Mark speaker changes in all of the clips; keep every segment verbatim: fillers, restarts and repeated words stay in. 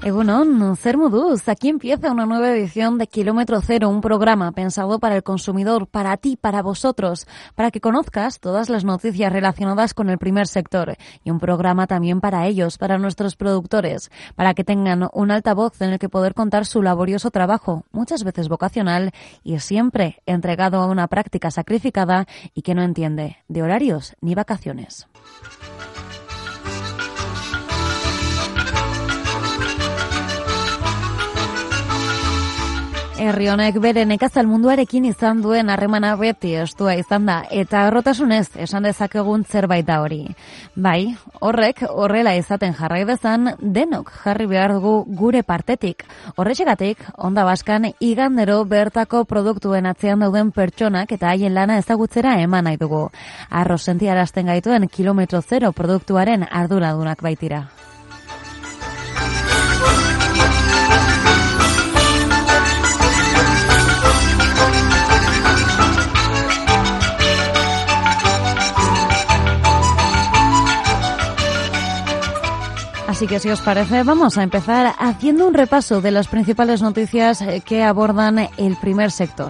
Speaker 1: Egunon, zer moduz, aquí empieza una nueva edición de Kilómetro Cero, un programa pensado para el consumidor, para ti, para vosotros, para que conozcas todas las noticias relacionadas con el primer sector y un programa también para ellos, para nuestros productores, para que tengan un altavoz en el que poder contar su laborioso trabajo, muchas veces vocacional y siempre entregado a una práctica sacrificada y que no entiende de horarios ni vacaciones. Herri honek bere nekazal munduarekin izan duen harremana beti estua izan da, eta harrotasunez esan dezakegun zerbait da hori. Bai, horrek horrela izaten jarrai dezan, denok jarri behar dugu gure partetik. Horrexegatik, Onda Baskan igandero bertako produktuen atzean dauden pertsonak eta haien lana ezagutzera eman nahi dugu. Arro sentiarazten gaituen Kilometro Zero produktuaren arduradunak baitira. Así que si os parece, vamos a empezar haciendo un repaso de las principales noticias que abordan el primer sector.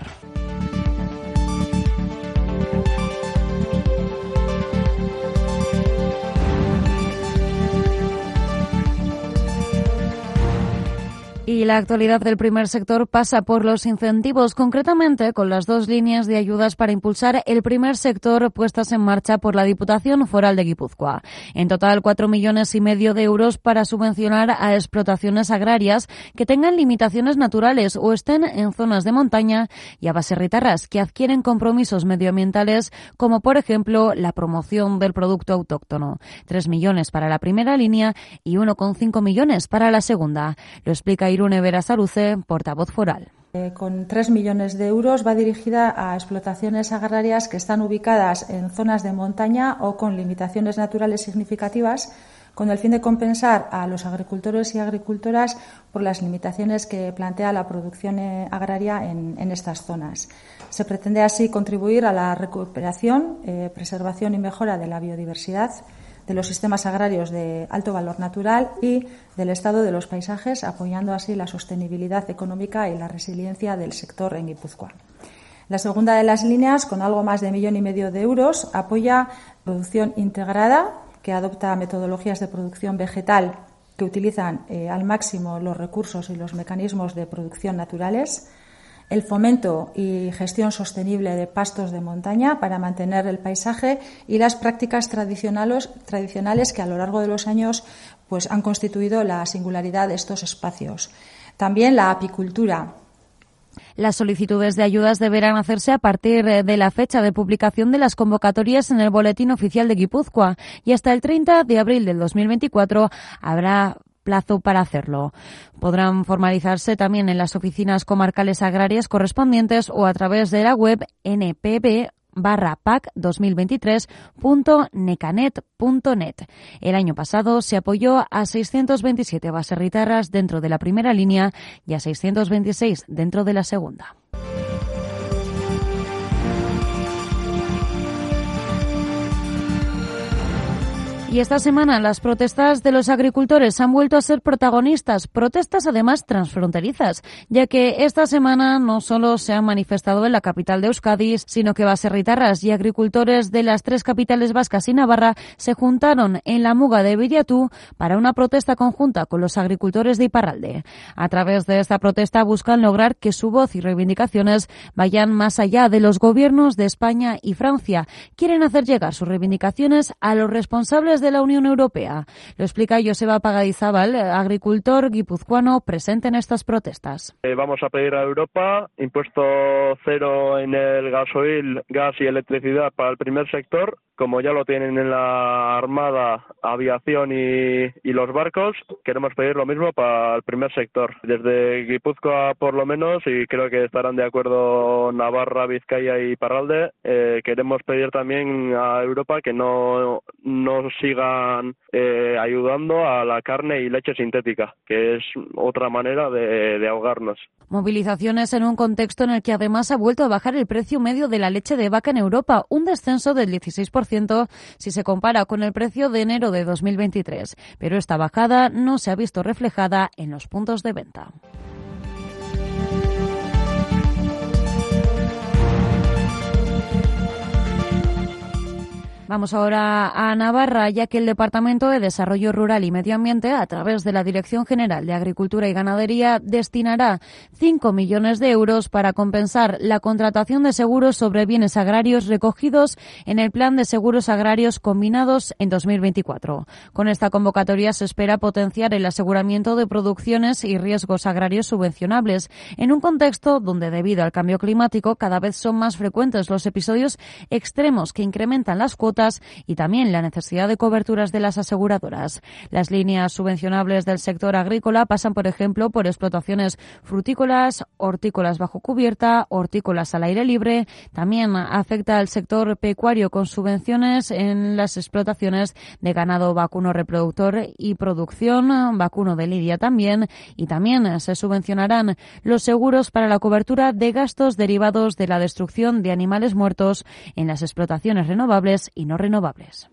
Speaker 1: Y la actualidad del primer sector pasa por los incentivos, concretamente con las dos líneas de ayudas para impulsar el primer sector puestas en marcha por la Diputación Foral de Guipúzcoa. En total, cuatro millones y medio de euros para subvencionar a explotaciones agrarias que tengan limitaciones naturales o estén en zonas de montaña y a baserritarras que adquieren compromisos medioambientales, como por ejemplo la promoción del producto autóctono. Tres millones para la primera línea y uno coma cinco millones para la segunda. Lo explica Irune Berasaluce, portavoz foral.
Speaker 2: Eh, con tres millones de euros va dirigida a explotaciones agrarias que están ubicadas en zonas de montaña o con limitaciones naturales significativas, con el fin de compensar a los agricultores y agricultoras por las limitaciones que plantea la producción eh, agraria en, en estas zonas. Se pretende así contribuir a la recuperación, eh, preservación y mejora de la biodiversidad, de los sistemas agrarios de alto valor natural y del estado de los paisajes, apoyando así la sostenibilidad económica y la resiliencia del sector en Guipúzcoa. La segunda de las líneas, con algo más de millón y medio de euros, apoya producción integrada, que adopta metodologías de producción vegetal que utilizan eh, al máximo los recursos y los mecanismos de producción naturales, el fomento y gestión sostenible de pastos de montaña para mantener el paisaje y las prácticas tradicionales, tradicionales que a lo largo de los años pues, han constituido la singularidad de estos espacios. También la apicultura.
Speaker 1: Las solicitudes de ayudas deberán hacerse a partir de la fecha de publicación de las convocatorias en el Boletín Oficial de Guipúzcoa y hasta el treinta de abril del dos mil veinticuatro habrá plazo para hacerlo. Podrán formalizarse también en las oficinas comarcales agrarias correspondientes o a través de la web n p b barra pac dos mil veintitrés punto necanet punto net. El año pasado se apoyó a seiscientos veintisiete baserritarras dentro de la primera línea y a seiscientos veintiséis dentro de la segunda. Y esta semana las protestas de los agricultores han vuelto a ser protagonistas, protestas además transfronterizas, ya que esta semana no solo se han manifestado en la capital de Euskadi, sino que baserritarras y agricultores de las tres capitales vascas y Navarra se juntaron en la Muga de Villatu para una protesta conjunta con los agricultores de Iparralde. A través de esta protesta buscan lograr que su voz y reivindicaciones vayan más allá de los gobiernos de España y Francia. Quieren hacer llegar sus reivindicaciones a los responsables de la Unión Europea. Lo explica Joseba Pagadizábal, agricultor guipuzcoano presente en estas protestas.
Speaker 3: Eh, vamos a pedir a Europa impuesto cero en el gasoil, gas y electricidad para el primer sector, como ya lo tienen en la Armada, aviación y, y los barcos. Queremos pedir lo mismo para el primer sector. Desde Guipúzcoa, por lo menos, y creo que estarán de acuerdo Navarra, Vizcaya y Iparralde, eh, queremos pedir también a Europa que no, no siga sigan eh, ayudando a la carne y leche sintética, que es otra manera de, de ahogarnos.
Speaker 1: Movilizaciones en un contexto en el que además ha vuelto a bajar el precio medio de la leche de vaca en Europa, un descenso del dieciséis por ciento si se compara con el precio de enero de dos mil veintitrés. Pero esta bajada no se ha visto reflejada en los puntos de venta. Vamos ahora a Navarra, ya que el Departamento de Desarrollo Rural y Medio Ambiente, a través de la Dirección General de Agricultura y Ganadería, destinará cinco millones de euros para compensar la contratación de seguros sobre bienes agrarios recogidos en el Plan de Seguros Agrarios Combinados en dos mil veinticuatro. Con esta convocatoria se espera potenciar el aseguramiento de producciones y riesgos agrarios subvencionables, en un contexto donde, debido al cambio climático, cada vez son más frecuentes los episodios extremos que incrementan las cuotas y también la necesidad de coberturas de las aseguradoras. Las líneas subvencionables del sector agrícola pasan, por ejemplo, por explotaciones frutícolas, hortícolas bajo cubierta, hortícolas al aire libre. También afecta al sector pecuario con subvenciones en las explotaciones de ganado vacuno reproductor y producción, vacuno de lidia también, y también se subvencionarán los seguros para la cobertura de gastos derivados de la destrucción de animales muertos en las explotaciones renovables y no renovables.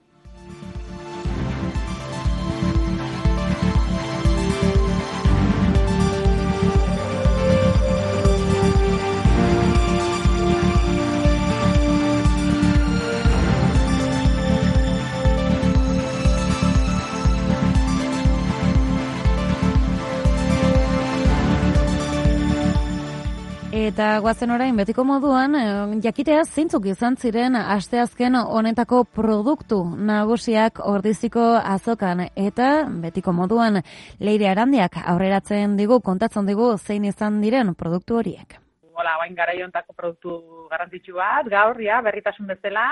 Speaker 1: Eta guazen orain betiko moduan, jakitea zeintzuk izan ziren asteazken honetako produktu nagusiak Ordiziko azokan, eta betiko moduan Leire Arandiak aurreratzen digu, kontatzen digu zein izan diren produktu horiek.
Speaker 4: Hola, bain garaiontako produktu garrantzitsu bat, gaur ja berritasun bezala,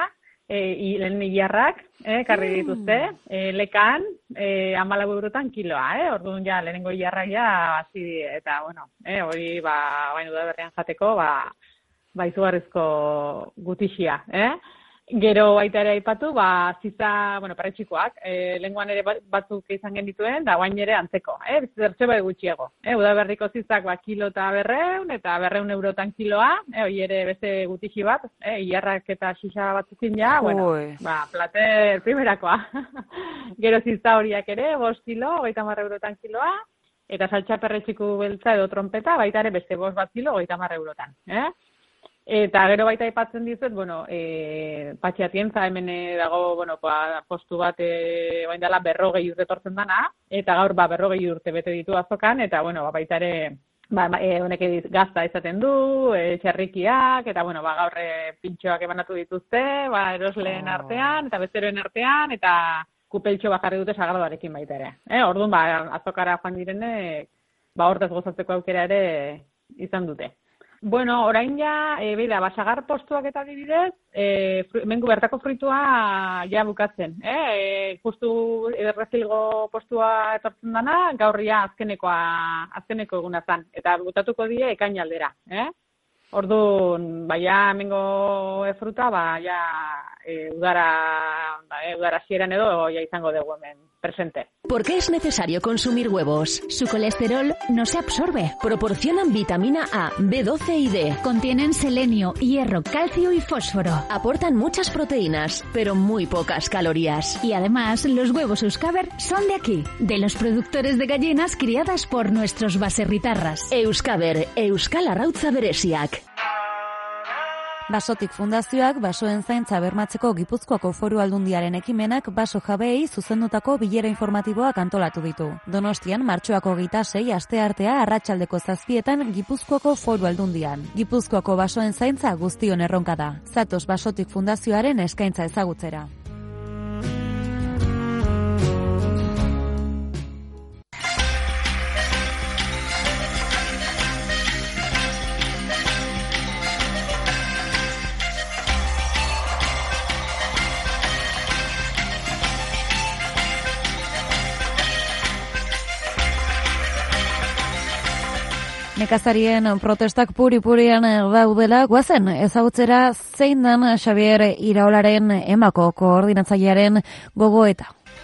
Speaker 4: e, lehen hilarrak, eh, karri dituzte, e, lekan, e, hamalau eurotan kiloa, eh, orduan ja, lehenengo hilarrak ja, hasi, eta, bueno, eh, hori, ba, bain udaberrian jateko, ba, ba, izugarrizko gutixia, eh. Gero baita ere aipatu, ba, ziza, bueno, paretxikoak, e, lenguan ere batzuk izan genituen, da guain ere antzeko, eh, zertxe bai gutxiego. Eh, udaberriko zizak, ba, kilo eta berreun, eta berreun eurotan kiloa, eh, hoi ere beste gutixi bat, eh, hilarrak eta xixa batzukin ja, bueno, Ui. ba, plater primerakoa. Gero ziza horiak ere, bost kilo, hogeita hamar eurotan kiloa, eta saltxa perretxiku beltza edo trompeta, baita ere beste bost bat kilo, hogeita hamar eurotan, eh? Eta gero baita aipatzen dizut, bueno, e, Patxiatientza hemen dago, bueno, pa, postu bat e, bain dela berrogei urte tortzen dana, eta gaur ba, berrogei urte bete ditu azokan, eta bueno, ba, baita ere, ba, e, honek gazta izaten du, e, txerrikiak, eta bueno, ba, gaur e, pintxoak emanatu dituzte, ba, erosleen artean, eta bezeroen artean, eta kupeltxo bajarri dute sagardoarekin baita ere. Eh? Orduan, ba, azokara joan direnek, ba, hortaz gozatzeko aukera ere izan dute. Bueno, orain ja, e, beida, basagar postuak eta adibidez, e, fru, mengu bertako fruitua ja bukatzen. Eh? E, justu errezilgo postua etortzen dana, gaur ja azkenekoa, azkeneko eguna zan. Eta butatuko die ekain aldera. Eh? Orduan, baina mengo e, fruta, ba, ja, e, udara, ba, e, udara zieran edo, ja izango dugu hemen presente.
Speaker 5: ¿Por qué es necesario consumir huevos? Su colesterol no se absorbe. Proporcionan vitamina A, B doce y D.
Speaker 6: Contienen selenio, hierro, calcio y fósforo.
Speaker 5: Aportan muchas proteínas, pero muy pocas calorías.
Speaker 6: Y además, los huevos Euskaber son de aquí, de los productores de gallinas criadas por nuestros baserritarras.
Speaker 5: Euskaber, Euskal Arrautza Beresiak.
Speaker 1: Basotik Fundazioak basoen zaintza bermatzeko Gipuzkoako Foru Aldundiaren ekimenak baso jabeei zuzendutako bilera informatiboak antolatu ditu. Donostian, martxoako hogeita sei asteartea arratsaldeko zazpietan Gipuzkoako Foru Aldundian. Gipuzkoako basoen zaintza guztion erronka da. Zatoz Basotik Fundazioaren eskaintza ezagutzera. Nekazarien protestak puri-purian daudela, guazen ezagutzera zein dan Xabier Iraolaren Emako koordinatzailearen gogoeta.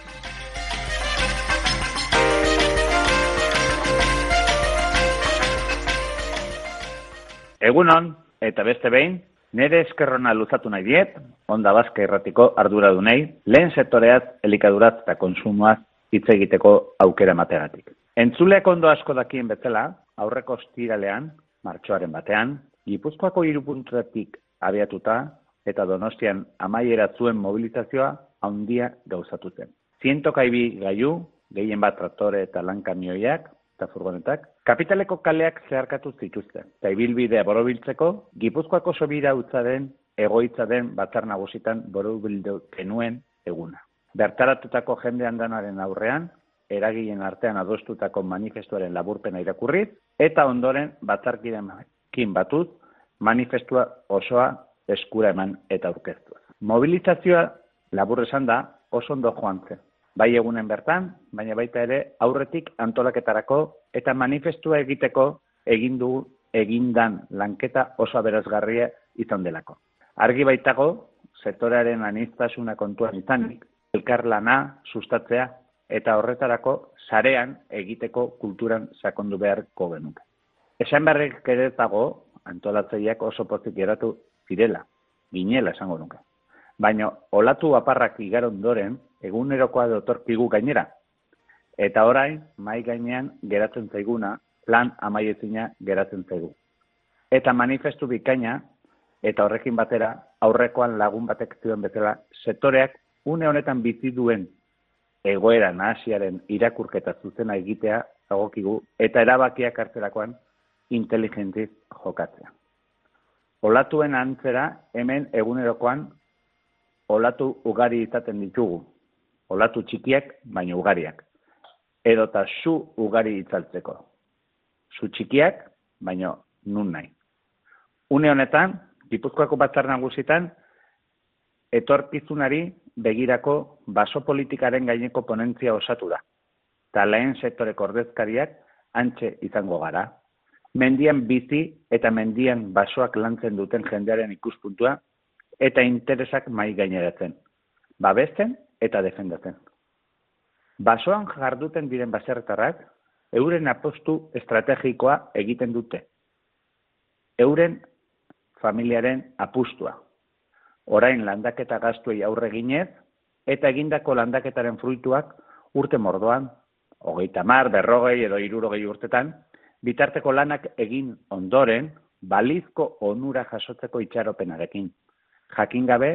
Speaker 7: Egunon, eta beste behin, nire eskerrona luzatu nahi diet, Onda Bazka Irratiko arduradunei, lehen sektoreaz, elikaduraz eta konsumoaz hitz egiteko aukera emateagatik. Entzuleak ondo asko dakien bezala, aurreko ostiralean, martxoaren batean, Gipuzkoako hiru puntuetatik abiatuta eta Donostian amaiera zuen mobilizazioa handia gauzatu zen. Zientoka ibi gailu, gehien bat traktore eta lan kamioiak eta furgonetak, kapitaleko kaleak zeharkatu zituzten. Eta ibilbidea borobiltzeko, Gipuzkoako sobira utza den, egoitza den batzar nagusitan borobildu genuen eguna. Bertaratutako jende andanaren aurrean, eragileen artean adostutako manifestuaren laburpena irakurriz, eta ondoren batzarkidekin batuz, manifestua osoa eskura eman eta aurkeztua. Mobilizazioa labur esan da oso ondo joan zen. Bai egunen bertan, baina baita ere aurretik antolaketarako eta manifestua egiteko egin du egindan lanketa oso aberasgarria izan delako. Argi baitago, sektorearen aniztasuna kontuan izanik, elkarlana sustatzea eta horretarako sarean egiteko kulturan sakondu beharko genuke. Esan berrik ere dago, antolatzaileak oso pozik geratu zirela, ginela esango nuke. Baina olatu aparrak igaro ondoren, egunerokoa dotorkigu gainera. Eta orain, mai gainean geratzen zaiguna, plan amaiezina geratzen zaigu. Eta manifestu bikaina, eta horrekin batera, aurrekoan lagun batek zioen bezala, sektoreak une honetan bizi duen egoera nahasiaren irakurketa zuzena egitea dagokigu, eta erabakiak hartzerakoan inteligentiz jokatzea. Olatuen antzera, hemen egunerokoan olatu ugari izaten ditugu. Olatu txikiak, baina ugariak. Edota su ugari itzaltzeko. Su txikiak, baina nun nahi. Une honetan, Gipuzkoako batzar nagusitan, etorkizunari begirako baso politikaren gaineko ponentzia osatu da. Ta lehen sektoreko ordezkariak antxe izango gara. Mendian bizi eta mendian basoak lantzen duten jendearen ikuspuntua eta interesak mai gaineratzen. Babesten eta defendatzen. Basoan jarduten diren baserritarrak euren apostu estrategikoa egiten dute. Euren familiaren apustua. Orain landaketa gastuei aurre ginez eta egindako landaketaren fruituak urte mordoan, hogeita hamar, berrogei edo hirurogei urtetan, bitarteko lanak egin ondoren, balizko onura jasotzeko itxaropenarekin. Jakin gabe,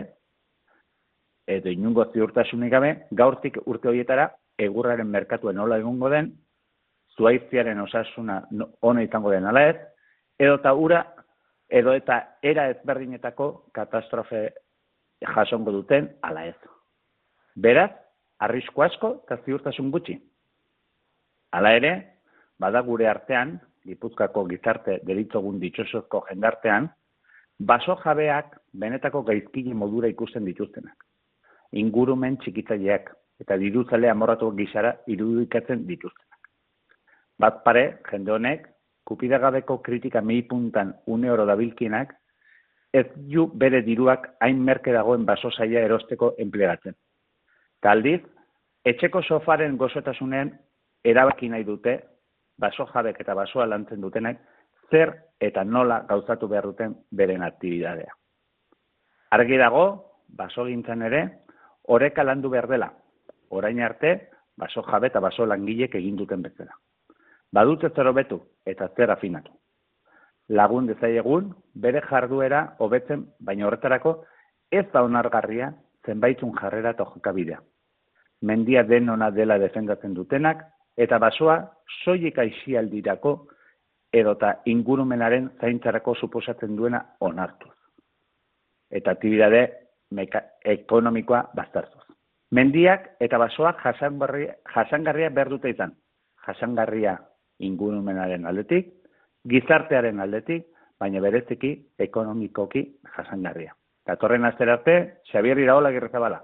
Speaker 7: edo inungo ziurtasunik gabe, gaurtik urte horietara, egurraren merkatuen nola egongo den, zuaitziaren osasuna ona izango den ala ez, edo eta ura, edo eta era ezberdinetako katastrofe jasongo duten ala ez. Beraz, arrisku asko eta ziurtasun gutxi. Hala ere, bada gure artean, Gipuzkoako gizarte deritzogun ditxosozko jendartean, baso jabeak benetako gaizkile modura ikusten dituztenak. Ingurumen txikitzaileak eta diruzale amorratu gizara irudikatzen dituztenak. Bat pare, jende honek, kupidagabeko kritika meipuntan une oro dabilkienak, ez du bere diruak hain merke dagoen baso saia erosteko enplegatzen. Taldiz, etxeko sofaren gozotasunean erabaki nahi dute, baso jabek eta basoa lantzen dutenak, zer eta nola gauzatu behar duten beren aktibidadea. Argi dago, baso gintzan ere, oreka landu behar dela. Orain arte, baso jabe eta baso langilek egin duten bezala. Badute zer hobetu eta zer afinatu. Lagun dezaiegun, bere jarduera hobetzen, baina horretarako ez da onargarria zenbaitzun jarrera eta jokabidea. Mendia denona dela defendatzen dutenak, eta basoa soilik aisialdirako edota ingurumenaren zaintzarako suposatzen duena onartuz. Eta aktibidade ekonomikoa baztertuz. Mendiak eta basoak jasangarria, jasangarria behar dute izan. Jasangarria ingurumenaren aldetik, gizartearen aldetik, baina bereziki ekonomikoki jasangarria. Datorren astera arte, Xabier Iraola Agirrezabala.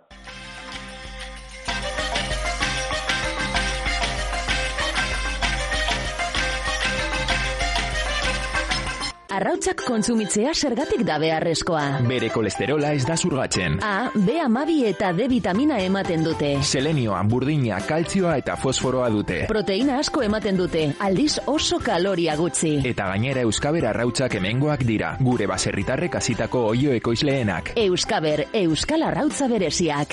Speaker 5: arrautzak kontsumitzea zergatik da beharrezkoa.
Speaker 8: Bere kolesterola ez da zurgatzen.
Speaker 5: A, B hamabi eta D vitamina ematen dute.
Speaker 8: Selenioa, burdina, kaltzioa eta fosforoa dute.
Speaker 5: Proteina asko ematen dute, aldiz oso kaloria gutxi.
Speaker 8: Eta gainera Euskaber arrautzak hemengoak dira, gure baserritarrek hasitako oio ekoizleenak.
Speaker 5: Euskaber, Euskal Arrautza bereziak.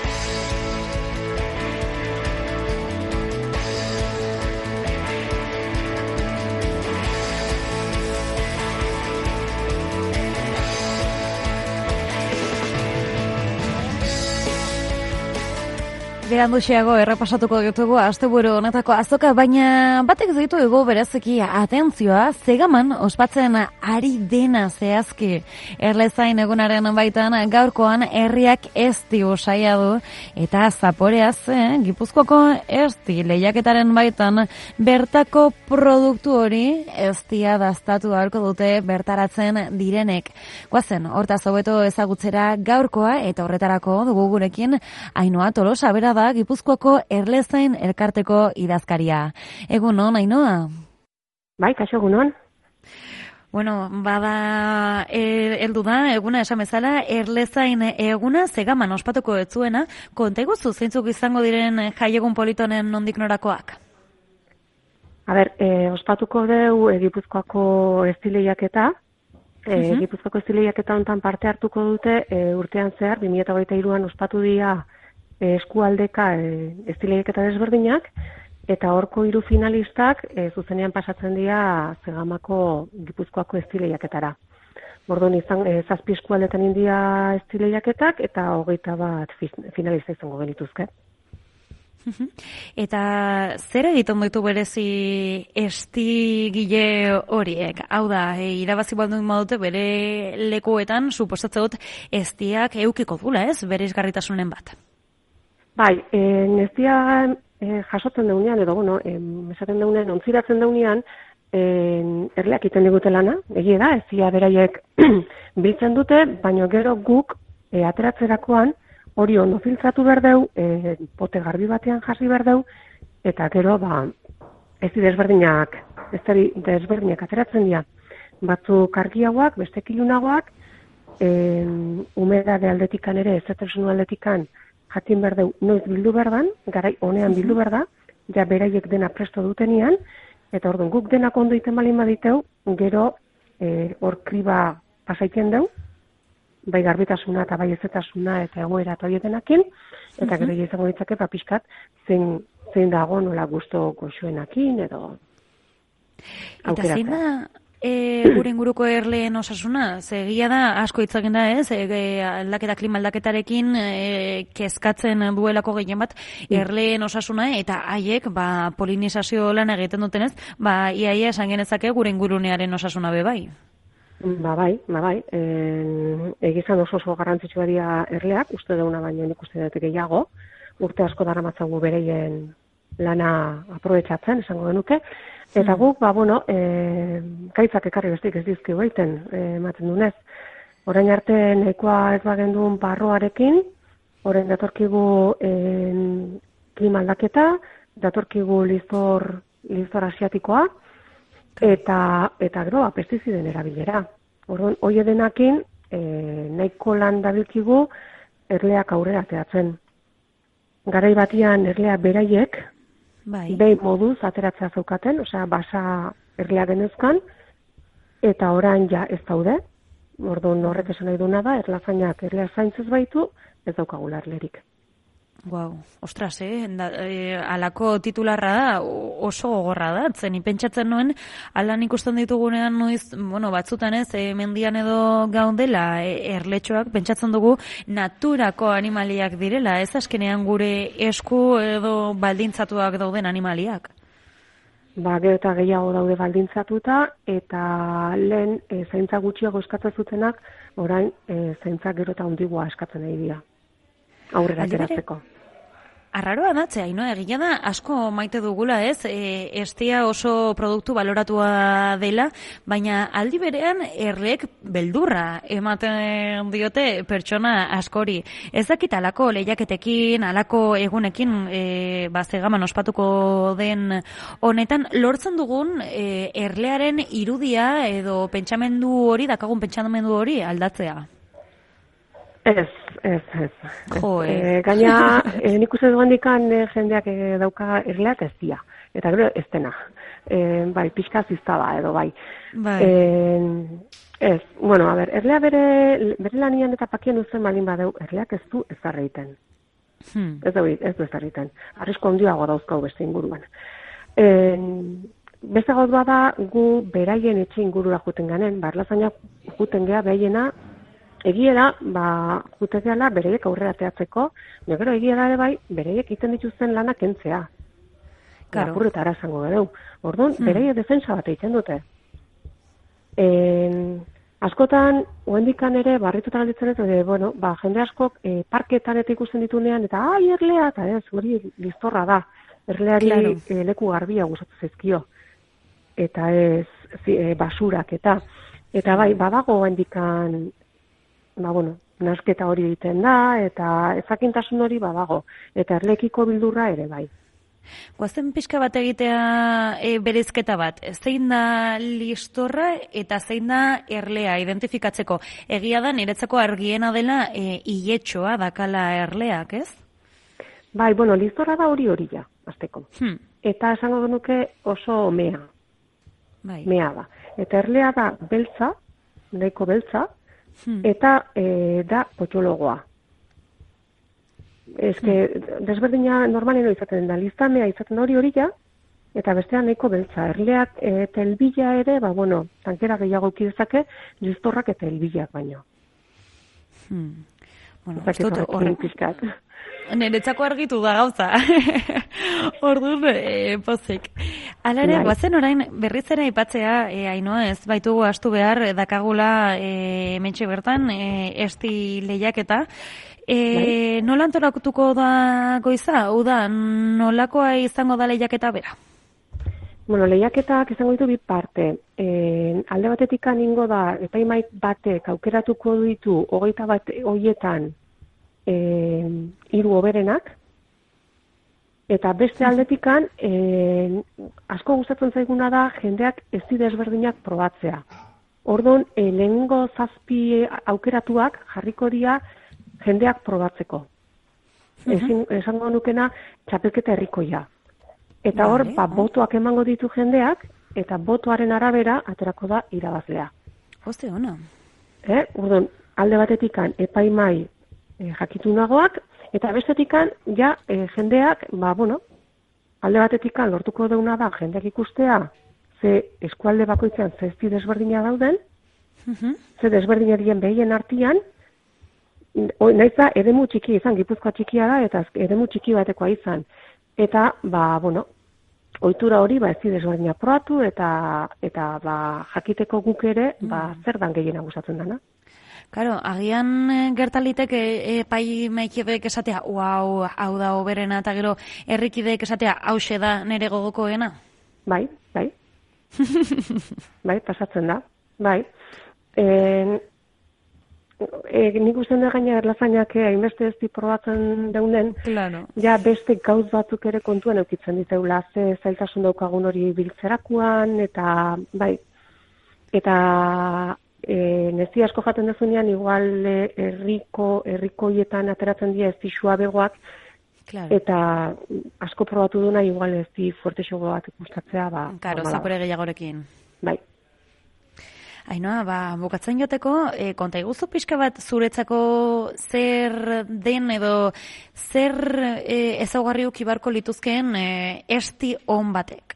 Speaker 1: Beranduxeago errepasatuko ditugu asteburu honetako azoka, baina batek ditu ego bereziki atentzioa, Zegaman ospatzen ari dena zehazki. Erlezain egunaren baitan gaurkoan herriak ezti usaia du, eta zaporeaz, eh, Gipuzkoako ezti lehiaketaren baitan bertako produktu hori eztia daztatu ahalko dute bertaratzen direnek. Goazen, hortaz hobeto ezagutzera gaurkoa, eta horretarako dugu gurekin Ainhoa Tolosa, bera da Gipuzkoako Erlezain elkarteko idazkaria. Egun on, Ainhoa?
Speaker 9: Bai, kaixo, egun on.
Speaker 1: Bueno, bada heldu da, eguna esan bezala, Erlezain eguna Zegaman ospatuko etzuena, konta iguzu zeintzuk izango diren jaiegun politonen nondik norakoak?
Speaker 9: A ber, e, ospatuko deu e, Gipuzkoako estileiaketa, e, uh-huh. Gipuzkoako estileiaketa hontan parte hartuko dute e, urtean zehar, bi mila hogeita hiruan ospatu dira eskualdeka e, estileiaketa desberdinak, eta horko hiru finalistak e, zuzenean pasatzen dira Zegamako Gipuzkoako estileiaketara. Orduan izan e, zazpi eskualdetan india estileiaketak eta hogeita bat finalista izango genituzke.
Speaker 1: Eta zer egiten ditu berezi estigile horiek? Hau da, e, irabazi baldin badute bere lekuetan, suposatzen dut estiak eukiko dula, ez? Bere izgarritasunen bat.
Speaker 9: Bai, e, estia e, jasotzen deunean, edo, bueno, e, esaten deunean, ontziratzen deunean, e, erleak iten digute lana, egia da, estia beraiek biltzen dute, baina gero guk e, ateratzerakoan, hori ondo filtratu behar deu, e, pote garbi batean jasi behar deu, eta gero, ba, ez desberdinak, ez desberdinak ateratzen dira. Batzuk argiagoak, beste kilunagoak, e, humedade aldetikan ere, ezetasuna aldetikan, jakin behar deu, noiz bildu behar dan, garai honean bildu behar da, ja beraiek dena presto dutenian, eta orduan guk denak ondo iten balin baditeu, gero hor e, kriba pasaiten deu, bai garbitasuna eta bai ezetasuna eta egoera eta horietenakin, eta gero izango ditzake papiskat zein, zein dago nola gusto goxoenakin edo
Speaker 1: aukeratzea. Eta zein da e, gure inguruko erleen osasuna? Zegia da, asko hitzagen da ez, e, aldaketa klima aldaketarekin e, kezkatzen duelako gehien bat erleen osasuna, eta haiek ba, polinizazio lan egiten dutenez, ba, iaia esan genezake gure ingurunearen osasuna be bai.
Speaker 9: Ba bai, ba bai, e, egizan oso oso garrantzitsua dira erleak, uste deuna baino nik uste dut gehiago, urte asko daramatzagu bereien lana aprobetxatzen, esango genuke, eta guk, ba, bueno, e, gaitzak ekarri bestik ez dizki baiten, ematen e, dunez. Orain arte nahikoa ez bagendun barroarekin, orain datorkigu e, klima aldaketa, datorkigu liztor, liztor asiatikoa, eta, eta gero, pestiziden erabilera. Orduan, hoi edenakin, e, nahiko lan dabilkigu erleak aurrera ateratzen. Garai batian erlea beraiek, bai. Behin moduz ateratzea zaukaten, osea, basa erlea genezkan, eta orain ja ez daude. Orduan horrek esan nahi duna da, erlazainak erlea zaintzez baitu, ez daukagula erlerik.
Speaker 1: Wow, ostras, eh? Da, eh, alako titularra da, oso gogorra da, zen pentsatzen nuen, alan ikusten ditugunean noiz, bueno, batzutan ez, eh, mendian edo gaundela, eh, erletxoak, pentsatzen dugu naturako animaliak direla, ez azkenean gure esku edo baldintzatuak dauden animaliak.
Speaker 9: Ba, gero eta gehiago daude baldintzatuta, eta lehen e, zaintza gutxiago eskatzen zutenak, orain e, zaintza gero eta handigoa eskatzen nahi dira, aurrera ateratzeko.
Speaker 1: Arraroa datzea, ino, egia da, asko maite dugula, ez? E, estia oso produktu baloratua dela, baina aldi berean erleek beldurra ematen diote pertsona askori. Ez dakit alako lehiaketekin, alako egunekin, e, ba, zegaman ospatuko den honetan, lortzen dugun e, erlearen irudia edo pentsamendu hori, dakagun pentsamendu hori aldatzea.
Speaker 9: Ez, ez, ez.
Speaker 1: Jo,
Speaker 9: e, gaina, e, nik uste duan dikan e, jendeak e, dauka erleak ez dia. Eta gero ez dena. E, bai, pixka ziztada edo bai.
Speaker 1: Bai.
Speaker 9: E, ez, bueno, a ber, erlea bere, bere lanian eta pakien uzen balin badeu, erleak ez du ez garreiten. Hmm. Ez du ez du ez garreiten. Arrisko ondiago dauzkau beste inguruan. E, beste gauz bada gu beraien etxe ingurura juten ganen, barlazainak juten gea behaiena, egiera, ba, jutezeala bereiek aurrera teatzeko, no, gero egiera ere bai, bereiek iten dituzten lanak kentzea. Claro. Lapurretara esango gero. Orduan, hmm. bereiek defensa bat egiten dute. En, askotan, oendikan ere, barritutan alditzen ez, e, bueno, ba, jende askok e, parketan eta ikusten ditunean, eta ai, erlea, eta ez, hori listorra da. Erleari claro. e, leku garbia gustatu zaizkio. Eta ez, zi, e, basurak, eta, eta bai, badago oendikan, ba, bueno, nasketa hori egiten da, eta ezakintasun hori badago, eta erlekiko bildurra ere bai.
Speaker 1: Guazen pixka bat egitea e, berezketa bat, zein da listorra eta zein da erlea identifikatzeko. Egia da niretzako argiena dela e, iletxoa dakala erleak, ez?
Speaker 9: Bai, bueno, listorra da hori hori ja, azteko.
Speaker 1: Hmm.
Speaker 9: Eta esango genuke oso mea.
Speaker 1: Bai.
Speaker 9: Mea da. Eta erlea da beltza, nahiko beltza, Hmm. eta e, da potxologoa. Ez que, hmm. desberdina normaleno izaten da, listamea izaten hori hori ja, eta bestean nahiko beltza. Erleak eta elbila ere, ba, bueno, tankera gehiago ikidezake, listorrak eta elbilak baino.
Speaker 1: Hmm. Bueno,
Speaker 9: ez dut horren pizkat.
Speaker 1: Niretzako argitu da gauza. Orduan, e, pozik. Hala ere, bazen orain berriz ere aipatzea, e, Ainoa, ez baitugu astu behar, dakagula e, hementxe bertan, e, esti lehiaketa. E, nola antolatuko da goiza? Uda, nolakoa izango da lehiaketa bera?
Speaker 9: Bueno, lehiaketak izango ditu bi parte. E, alde batetik aningo da, epaimaik batek aukeratuko ditu, hogeita bat hoietan, E, hiru oberenak, eta beste aldetikan e, asko gustatzen zaiguna da jendeak ez desberdinak probatzea. Orduan, e, lehenengo zazpi aukeratuak jarriko dira jendeak probatzeko. Uh-huh. Ezin, esango nukena txapelketa herrikoia. Eta hor, vale, ba, botoak emango ditu jendeak, eta botoaren arabera aterako da irabazlea.
Speaker 1: Oste ona.
Speaker 9: Eh? Orduan, alde batetikan epaimai E, jakitunagoak, eta bestetikan, ja, e, jendeak, ba, bueno, alde batetikan lortuko deuna da, jendeak ikustea, ze eskualde bakoitzean ze esti desberdina dauden, uh-huh. ze desberdinarien behien artian, nahiz da, eremu txiki izan, Gipuzkoa txikia da, eta eremu txiki batekoa izan. Eta, ba, bueno, ohitura hori, ba, esti desberdina probatu, eta, eta ba, jakiteko guk ere, ba, zer dan gehiena gustatzen dana.
Speaker 1: Claro, agian gertaliteke epai maikidek esatea, uau, hau da oberena, eta gero herrikidek esatea, hause da nere gogokoena?
Speaker 9: Bai, bai. Bai, pasatzen da, bai. E, e, nik usten da gaina erlazainak hainbeste ez probatzen deunen,
Speaker 1: claro.
Speaker 9: Ja beste gauz batzuk ere kontuen eukitzen diteula, ze zailtasun daukagun hori biltzerakuan, eta bai, eta... E, nezi asko jaten dezunean, igual herriko herrikoietan ateratzen dira ez di suabegoak, claro. Eta asko probatu duna, igual ez di fuerte xogo bat gustatzea, ba...
Speaker 1: Karo, zapore gehiagorekin.
Speaker 9: Bai.
Speaker 1: Ainoa, ba, bukatzen joteko, e, konta iguzu pixka bat zuretzako zer den edo zer e, ezaugarri ukibarko lituzkeen e, esti on batek?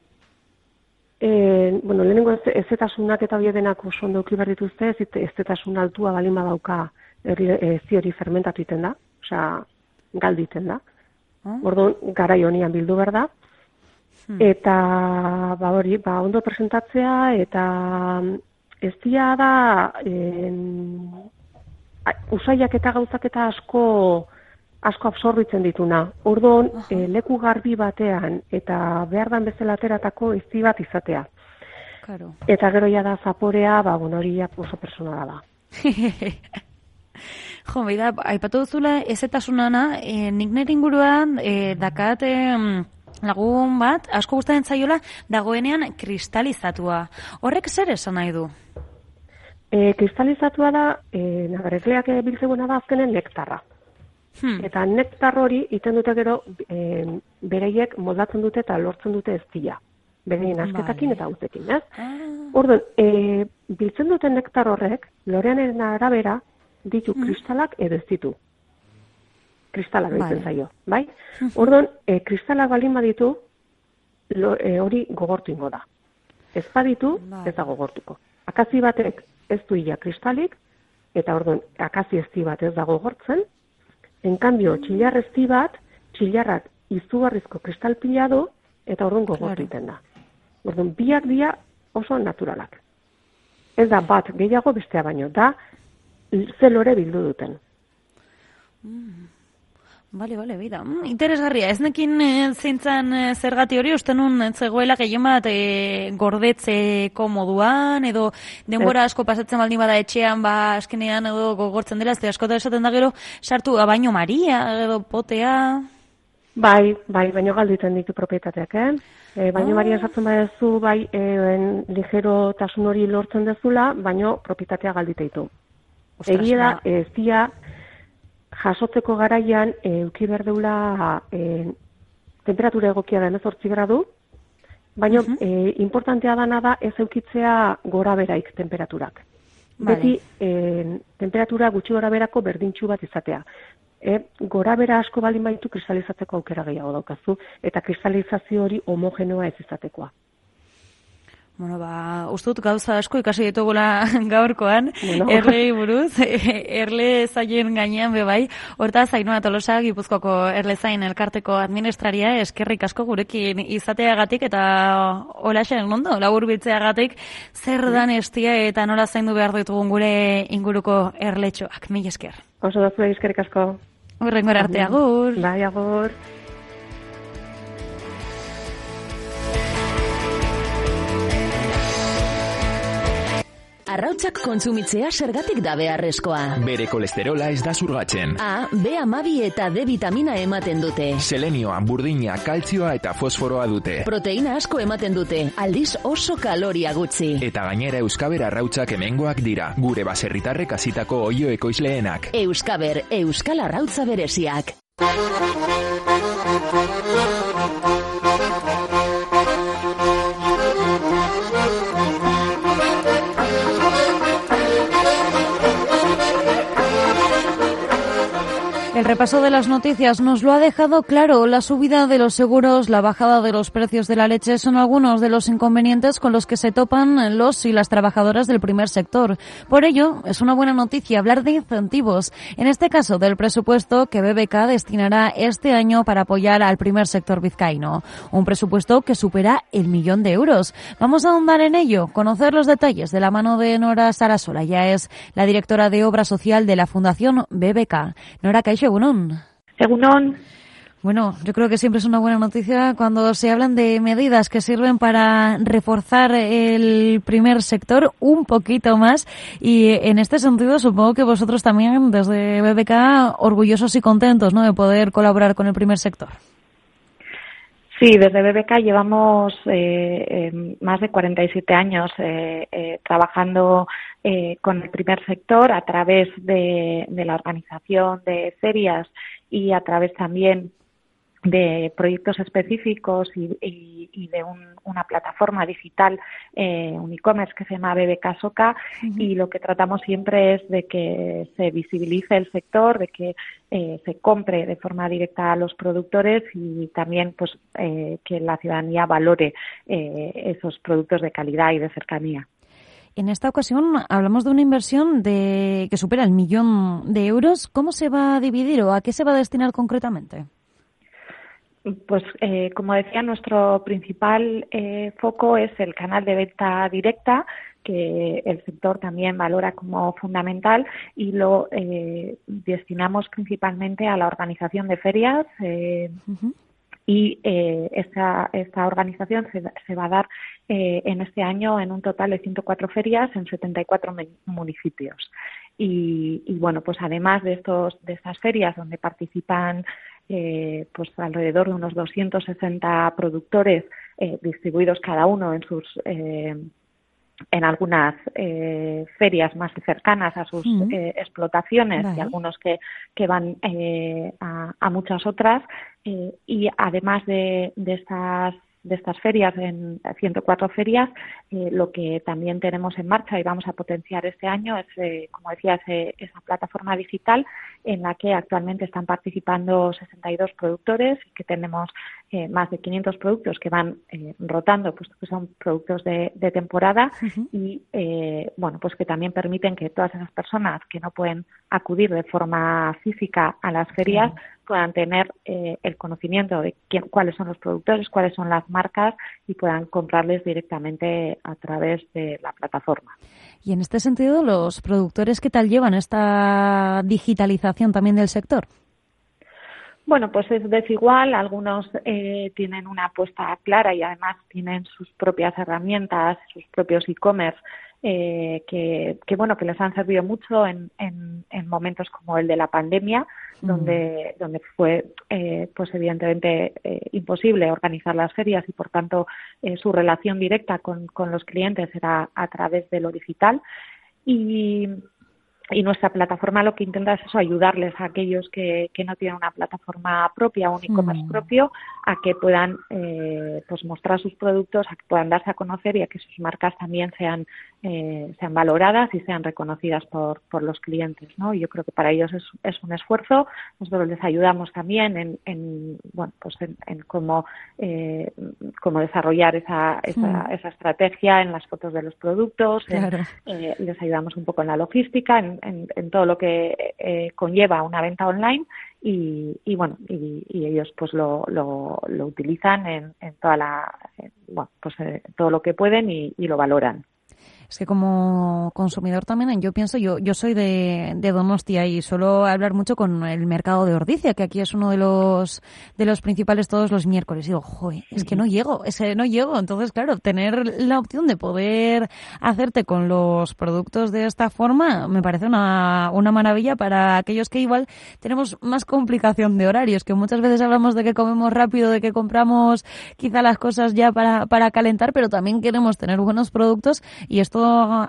Speaker 9: E, bueno, lehenengo ez, ezetasunak eta hori denak oso ondo euki behar dituzte, ez ezetasun altua balin badauka ezi hori fermentatu iten da, osea, galditen da. Oh. Orduan, garai honian bildu behar da. Hmm. Eta, ba hori, ba, ondo presentatzea, eta ez dira da, en, usaiak eta gauzak eta asko asko absorbitzen dituna. Orduan, e, leku garbi batean eta behar dan bezala ateratako ezti bat izatea.
Speaker 1: Claro.
Speaker 9: Eta gero ja da zaporea, ba, bueno, hori oso personala da.
Speaker 1: Jo, bida, aipatu duzula ezetasunana, e, nik nire inguruan e, dakat e, lagun bat, asko gustatzen zaiola, dagoenean kristalizatua. Horrek zer esan nahi du?
Speaker 9: E, kristalizatua da, e, nagarekleak biltzeguena da azkenen nektarra. Hmm. Eta nektar hori iten dute gero e, bereiek moldatzen dute eta lortzen dute eztia. Bereien asketakin eta hautekin, ez? Ah. Orduan, e, biltzen duten nektar horrek, lorearen arabera, ditu hmm. kristalak edo ez ditu. Kristalak ditzen zaio, bai? Hmm. Orduan, e, kristalak balin baditu, lo, e, hori gogortu ingo da. Ez baditu, ez da gogortuko. Akazi batek ez du ia kristalik, eta orduan, akazi ezti bat ez da gogortzen. En cambio, txillar ezti bat, txillarrak izugarrizko kristal pila du, eta orduan gogortu iten da. Orduan, biak dia oso naturalak. Ez da bat gehiago bestea baino, da zelore bildu duten.
Speaker 1: Mm. Bale, bale, bida. Mm, interesgarria, ez nekin e, zeintzan e, zergati hori, uste nun zegoela gehien bat e, gordetzeko moduan, edo denbora asko pasatzen baldin bada etxean, ba, askenean edo gogortzen dela, ez da askota esaten da gero, sartu baino maria, edo potea...
Speaker 9: Bai, bai, baino galditen ditu propietateak, eh? E, baino oh. maria sartzen badezu, bai, e, ligero tasun hori lortzen dezula, baino propietatea galditeitu. Egia da, ez dia... jasotzeko garaian euki berdeula e, temperatura egokia da hemezortzi gradu, baina uh-huh. e, importantea dana da ez eukitzea gora beraik temperaturak. Vale. Beti e, temperatura gutxi gora berako berdintxu bat izatea. E, gora bera asko balin baitu kristalizatzeko aukera gehiago daukazu, eta kristalizazio hori homogenoa ez izatekoa.
Speaker 1: Bueno, ba, ustut gauza asko ikasi ditugula gaurkoan, bueno. Erlei buruz, erle zaien gainean bebai, hortaz Ainhoa Tolosa, Gipuzkoako Erlezain elkarteko administraria, eskerrik asko gurekin izateagatik eta holaxen ondo, laburbiltzeagatik zer dan estia eta nola zaindu behar ditugun gure inguruko erletxoak, mila esker.
Speaker 9: Oso da zuei eskerrik asko.
Speaker 1: Hurrengor arte, agur.
Speaker 9: Bai, agur.
Speaker 5: Arrautzak kontsumitzea zergatik da beharrezkoa.
Speaker 8: Bere kolesterola ez da zurgatzen.
Speaker 5: A, B hamabi eta D vitamina ematen dute.
Speaker 8: Selenioa, burdina, kaltzioa eta fosforoa dute.
Speaker 5: Proteina asko ematen dute, aldiz oso kaloria gutxi.
Speaker 8: Eta gainera Euskaber arrautzak hemengoak dira, gure baserritarrek hasitako oio ekoizleenak.
Speaker 5: Euskaber, Euskal Arrautza bereziak.
Speaker 1: El repaso de las noticias nos lo ha dejado claro. La subida de los seguros, la bajada de los precios de la leche son algunos de los inconvenientes con los que se topan los y las trabajadoras del primer sector. Por ello, es una buena noticia hablar de incentivos, en este caso del presupuesto que B B K destinará este año para apoyar al primer sector vizcaíno. Un presupuesto que supera el millón de euros. Vamos a ahondar en ello, conocer los detalles de la mano de Nora Sarasola. Ya es la directora de Obra Social de la Fundación B B K. Nora, Caixo, Egunon.
Speaker 10: Egunon.
Speaker 1: Bueno, yo creo que siempre es una buena noticia cuando se hablan de medidas que sirven para reforzar el primer sector un poquito más, y en este sentido supongo que vosotros también desde B B K orgullosos y contentos, ¿no?, de poder colaborar con el primer sector.
Speaker 10: Sí, desde B B K llevamos eh, eh, más de cuarenta y siete años eh, eh, trabajando eh, con el primer sector a través de, de la organización de ferias y a través también de proyectos específicos y, y, y de un, una plataforma digital, eh, un e-commerce que se llama B B K Soca, uh-huh. Y lo que tratamos siempre es de que se visibilice el sector, de que eh, se compre de forma directa a los productores y también pues eh, que la ciudadanía valore eh, esos productos de calidad y de cercanía.
Speaker 1: En esta ocasión hablamos de una inversión de que supera el millón de euros. ¿Cómo se va a dividir o a qué se va a destinar concretamente?
Speaker 10: Pues, eh, como decía, nuestro principal eh, foco es el canal de venta directa, que el sector también valora como fundamental, y lo eh, destinamos principalmente a la organización de ferias. Eh, uh-huh. Y eh, esta, esta organización se, se va a dar eh, en este año en un total de ciento cuatro ferias en setenta y cuatro municipios. Y, y bueno, pues además de estos de estas ferias donde participan eh, pues alrededor de unos doscientos sesenta productores eh, distribuidos cada uno en sus eh, en algunas eh, ferias más cercanas a sus mm. eh, explotaciones, vale. Y algunos que, que van eh, a, a muchas otras, eh, y además de, de estas de estas ferias, en ciento cuatro ferias, eh, lo que también tenemos en marcha y vamos a potenciar este año es, eh, como decía, ese, esa plataforma digital en la que actualmente están participando sesenta y dos productores y que tenemos eh, más de quinientos productos que van eh, rotando, puesto que son productos de, de temporada, uh-huh. y eh, bueno, pues que también permiten que todas esas personas que no pueden acudir de forma física a las ferias uh-huh. puedan tener eh, el conocimiento de quién, cuáles son los productores, cuáles son las marcas y puedan comprarles directamente a través de la plataforma.
Speaker 1: Y en este sentido, ¿los productores qué tal llevan esta digitalización también del sector?
Speaker 10: Bueno, pues es desigual. Algunos eh, tienen una apuesta clara y además tienen sus propias herramientas, sus propios e-commerce, eh, que, que bueno, que les han servido mucho en, en, en momentos como el de la pandemia, mm. donde donde fue eh, pues evidentemente eh, imposible organizar las ferias y por tanto eh, su relación directa con, con los clientes era a través de lo digital. Y Y nuestra plataforma lo que intenta es eso, ayudarles a aquellos que, que no tienen una plataforma propia, un e-commerce mm. propio, a que puedan eh, pues mostrar sus productos, a que puedan darse a conocer y a que sus marcas también sean eh, sean valoradas y sean reconocidas por, por los clientes, ¿no? Y yo creo que para ellos es, es un esfuerzo. Nosotros les ayudamos también en, en bueno, pues en, en cómo eh, cómo desarrollar esa esa, mm. esa estrategia en las fotos de los productos.
Speaker 1: Claro.
Speaker 10: En, eh, les ayudamos un poco en la logística, en En, en todo lo que eh, conlleva una venta online y, y bueno y, y ellos pues lo, lo, lo utilizan en, en toda la en, bueno pues eh, todo lo que pueden y, y lo valoran.
Speaker 1: Es que como consumidor también, yo pienso, yo yo soy de, de Donostia y suelo hablar mucho con el mercado de Ordizia, que aquí es uno de los de los principales todos los miércoles. Y digo, joder, es que no llego, es que no llego. Entonces, claro, tener la opción de poder hacerte con los productos de esta forma me parece una, una maravilla para aquellos que igual tenemos más complicación de horarios, que muchas veces hablamos de que comemos rápido, de que compramos quizá las cosas ya para, para calentar, pero también queremos tener buenos productos y esto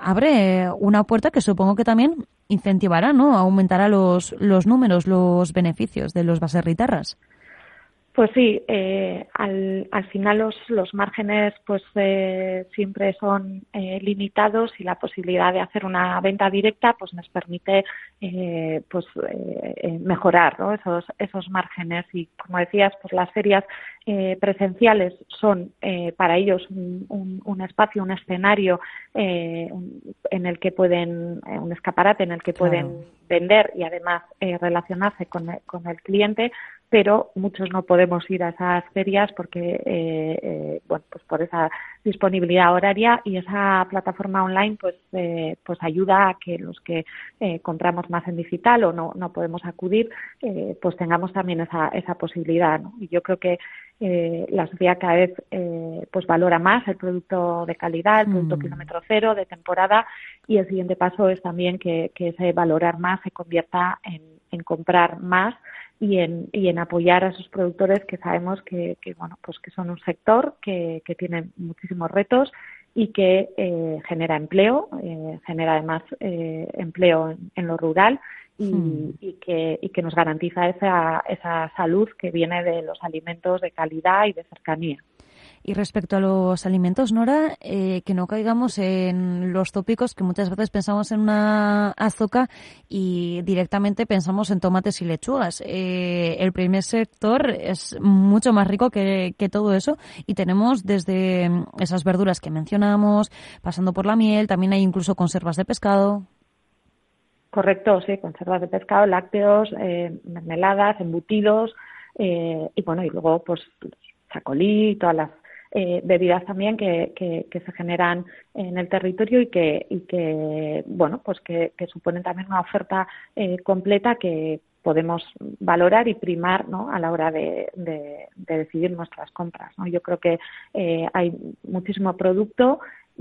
Speaker 1: abre una puerta que supongo que también incentivará, ¿no? Aumentará los, los números, los beneficios de los baserritarras.
Speaker 10: Pues sí, eh, al, al final los, los márgenes pues eh, siempre son eh, limitados y la posibilidad de hacer una venta directa pues nos permite eh, pues eh, mejorar, ¿no? esos esos márgenes y como decías pues las ferias eh, presenciales son eh, para ellos un, un, un espacio, un escenario eh, un, en el que pueden eh, un escaparate en el que claro. pueden vender y además eh, relacionarse con el, con el cliente. Pero muchos no podemos ir a esas ferias porque, eh, eh, bueno, pues por esa disponibilidad horaria y esa plataforma online, pues, eh, pues ayuda a que los que eh, compramos más en digital o no, no podemos acudir, eh, pues tengamos también esa, esa posibilidad, ¿no? Y yo creo que eh, la sociedad cada vez, eh, pues valora más el producto de calidad, el producto mm. kilómetro cero, de temporada, y el siguiente paso es también que, que ese valorar más se convierta en, en comprar más y en y en apoyar a esos productores que sabemos que, que bueno pues que son un sector que, que tiene muchísimos retos y que eh, genera empleo, eh, genera además eh, empleo en, en lo rural y, hmm. y que y que nos garantiza esa esa salud que viene de los alimentos de calidad y de cercanía.
Speaker 1: Y respecto a los alimentos, Nora, eh, que no caigamos en los tópicos que muchas veces pensamos en una azoka y directamente pensamos en tomates y lechugas. Eh, el primer sector es mucho más rico que, que todo eso y tenemos desde esas verduras que mencionamos, pasando por la miel, también hay incluso conservas de pescado.
Speaker 10: Correcto, sí, conservas de pescado, lácteos, eh, mermeladas, embutidos. eh, y bueno, y luego pues chacolí y todas las eh, bebidas también que, que, que se generan en el territorio y que, y que bueno, pues que, que suponen también una oferta eh, completa que podemos valorar y primar, ¿no?, a la hora de, de, de decidir nuestras compras, ¿no? Yo creo que eh, hay muchísimo producto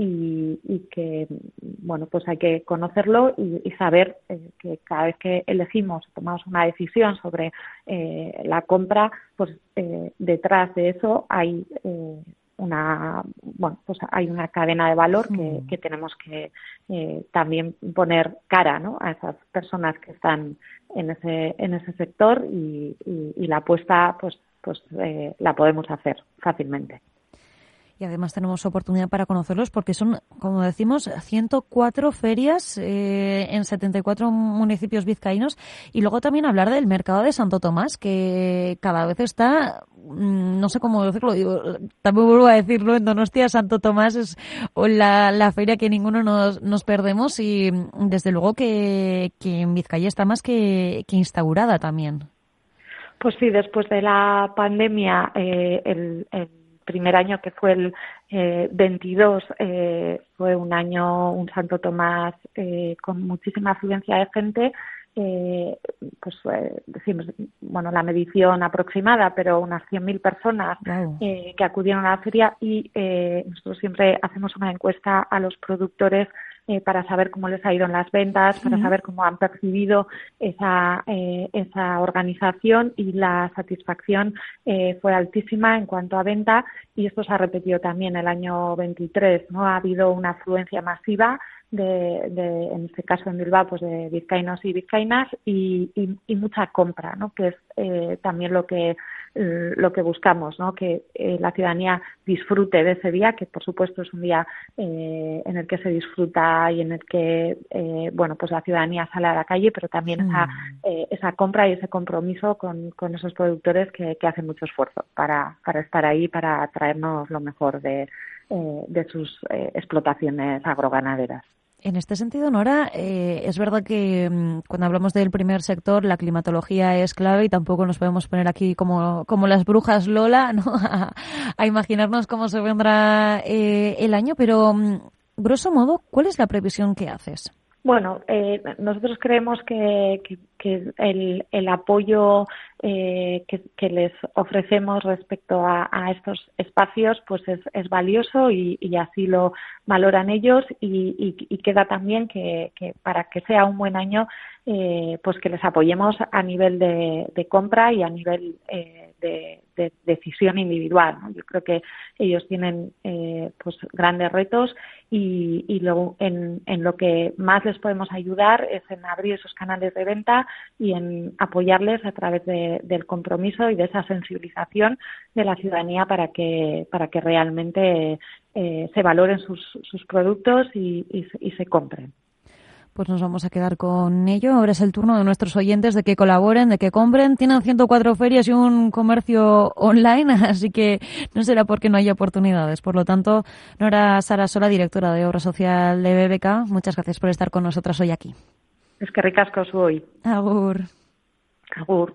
Speaker 10: y, y que, bueno, pues hay que conocerlo y, y saber eh, que cada vez que elegimos, tomamos una decisión sobre eh, la compra, pues eh, detrás de eso hay eh, una, bueno, pues hay una cadena de valor que, que tenemos que eh, también poner cara, ¿no?, a esas personas que están en ese en ese sector y, y, y la apuesta pues pues eh, la podemos hacer fácilmente.
Speaker 1: Y además tenemos oportunidad para conocerlos porque son, como decimos, ciento cuatro ferias eh, en setenta y cuatro municipios vizcaínos. Y luego también hablar del mercado de Santo Tomás, que cada vez está, no sé cómo decirlo, digo, también vuelvo a decirlo, en Donostia Santo Tomás es la, la feria que ninguno nos, nos perdemos y desde luego que, que en Vizcaya está más que, que instaurada también.
Speaker 10: Pues sí, después de la pandemia, eh, el, el primer año que fue el eh, veintidós eh, fue un año, un Santo Tomás eh, con muchísima afluencia de gente. Eh, pues eh, decimos, bueno, la medición aproximada, pero unas cien mil personas wow. eh, que acudieron a la feria y eh, nosotros siempre hacemos una encuesta a los productores eh, para saber cómo les ha ido en las ventas, para saber cómo han percibido esa eh, esa organización y la satisfacción eh, fue altísima en cuanto a venta y esto se ha repetido también el año veintitrés, ¿no? Ha habido una afluencia masiva de, de en este caso en Bilbao, pues de vizcaínos y vizcaínas y, y, y mucha compra, ¿no? Que es eh, también lo que eh, lo que buscamos, ¿no? Que eh, la ciudadanía disfrute de ese día, que por supuesto es un día eh, en el que se disfruta y en el que eh, bueno, pues la ciudadanía sale a la calle, pero también mm. esa eh, esa compra y ese compromiso con, con esos productores que, que hacen mucho esfuerzo para para estar ahí, para traernos lo mejor de eh, de sus eh, explotaciones agroganaderas.
Speaker 1: En este sentido, Nora, eh, es verdad que mmm, cuando hablamos del primer sector, la climatología es clave y tampoco nos podemos poner aquí como, como las brujas Lola, ¿no? a, a imaginarnos cómo se vendrá eh, el año, pero mmm, grosso modo, ¿cuál es la previsión que haces?
Speaker 10: Bueno, eh, nosotros creemos que, que, que el, el apoyo eh, que, que les ofrecemos respecto a, a estos espacios pues es, es valioso y, y así lo valoran ellos y, y, y queda también que, que para que sea un buen año eh, pues que les apoyemos a nivel de, de compra y a nivel eh, de, de decisión individual, ¿no? Yo creo que ellos tienen eh, pues grandes retos y, y luego en, en lo que más les podemos ayudar es en abrir esos canales de venta y en apoyarles a través de, del compromiso y de esa sensibilización de la ciudadanía para que para que realmente eh, se valoren sus, sus productos y, y, y se compren.
Speaker 1: Pues nos vamos a quedar con ello. Ahora es el turno de nuestros oyentes de que colaboren, de que compren. Tienen ciento cuatro ferias y un comercio online, así que no será porque no haya oportunidades. Por lo tanto, Nora Sarasola, directora de Obra Social de B B K, muchas gracias por estar con nosotras hoy aquí.
Speaker 10: Es que ricasco soy.
Speaker 1: Agur.
Speaker 10: Agur.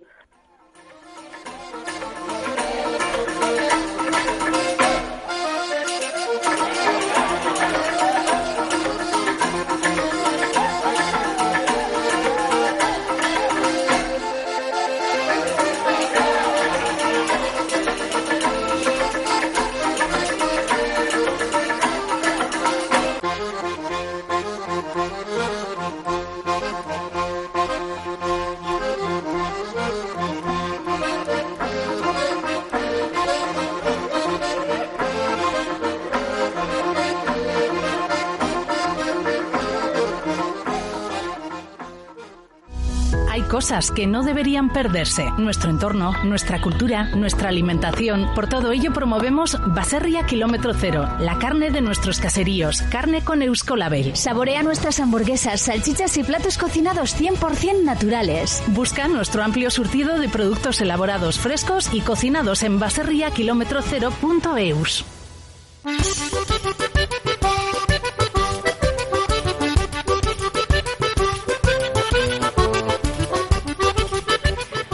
Speaker 6: Cosas que no deberían perderse. Nuestro entorno, nuestra cultura, nuestra alimentación. Por todo ello promovemos Baserria Kilómetro Cero, la carne de nuestros caseríos, carne con Euskolabel.
Speaker 5: Saborea nuestras hamburguesas, salchichas y platos cocinados cien por ciento naturales.
Speaker 6: Busca nuestro amplio surtido de productos elaborados frescos y cocinados en baserria kilómetro cero punto eus.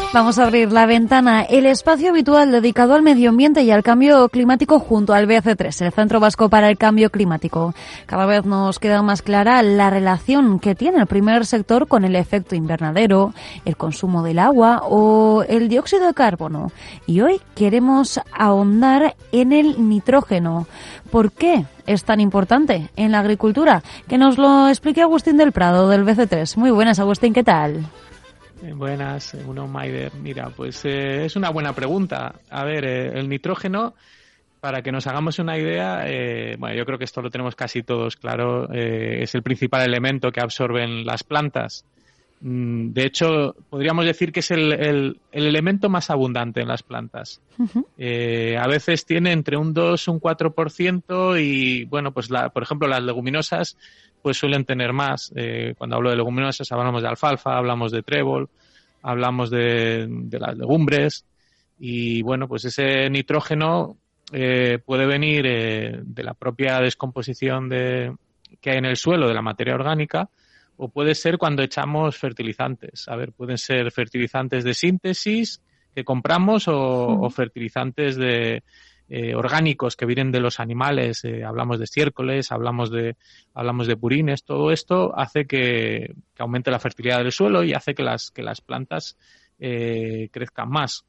Speaker 1: Vamos a abrir la ventana, el espacio habitual dedicado al medio ambiente y al cambio climático junto al B C tres, el Centro Vasco para el Cambio Climático. Cada vez nos queda más clara la relación que tiene el primer sector con el efecto invernadero, el consumo del agua o el dióxido de carbono. Y hoy queremos ahondar en el nitrógeno. ¿Por qué es tan importante en la agricultura? Que nos lo explique Agustín del Prado, del B C tres. Muy buenas, Agustín, ¿qué tal?
Speaker 11: Buenas, Uno Maider. Mira, pues eh, es una buena pregunta. A ver, eh, el nitrógeno, para que nos hagamos una idea, eh, bueno, yo creo que esto lo tenemos casi todos claro, eh, es el principal elemento que absorben las plantas. Mm, de hecho, podríamos decir que es el, el, el elemento más abundante en las plantas. Uh-huh. Eh, a veces tiene entre un dos y un cuatro por ciento y, bueno, pues la, por ejemplo, las leguminosas pues suelen tener más. Eh, cuando hablo de leguminosas hablamos de alfalfa, hablamos de trébol, hablamos de, de las legumbres y bueno, pues ese nitrógeno eh, puede venir eh, de la propia descomposición de, que hay en el suelo de la materia orgánica o puede ser cuando echamos fertilizantes. A ver, pueden ser fertilizantes de síntesis que compramos o, uh-huh. o fertilizantes de Eh, orgánicos que vienen de los animales, eh, hablamos de estiércoles, hablamos de hablamos de purines. Todo esto hace que, que aumente la fertilidad del suelo y hace que las que las plantas eh, crezcan más.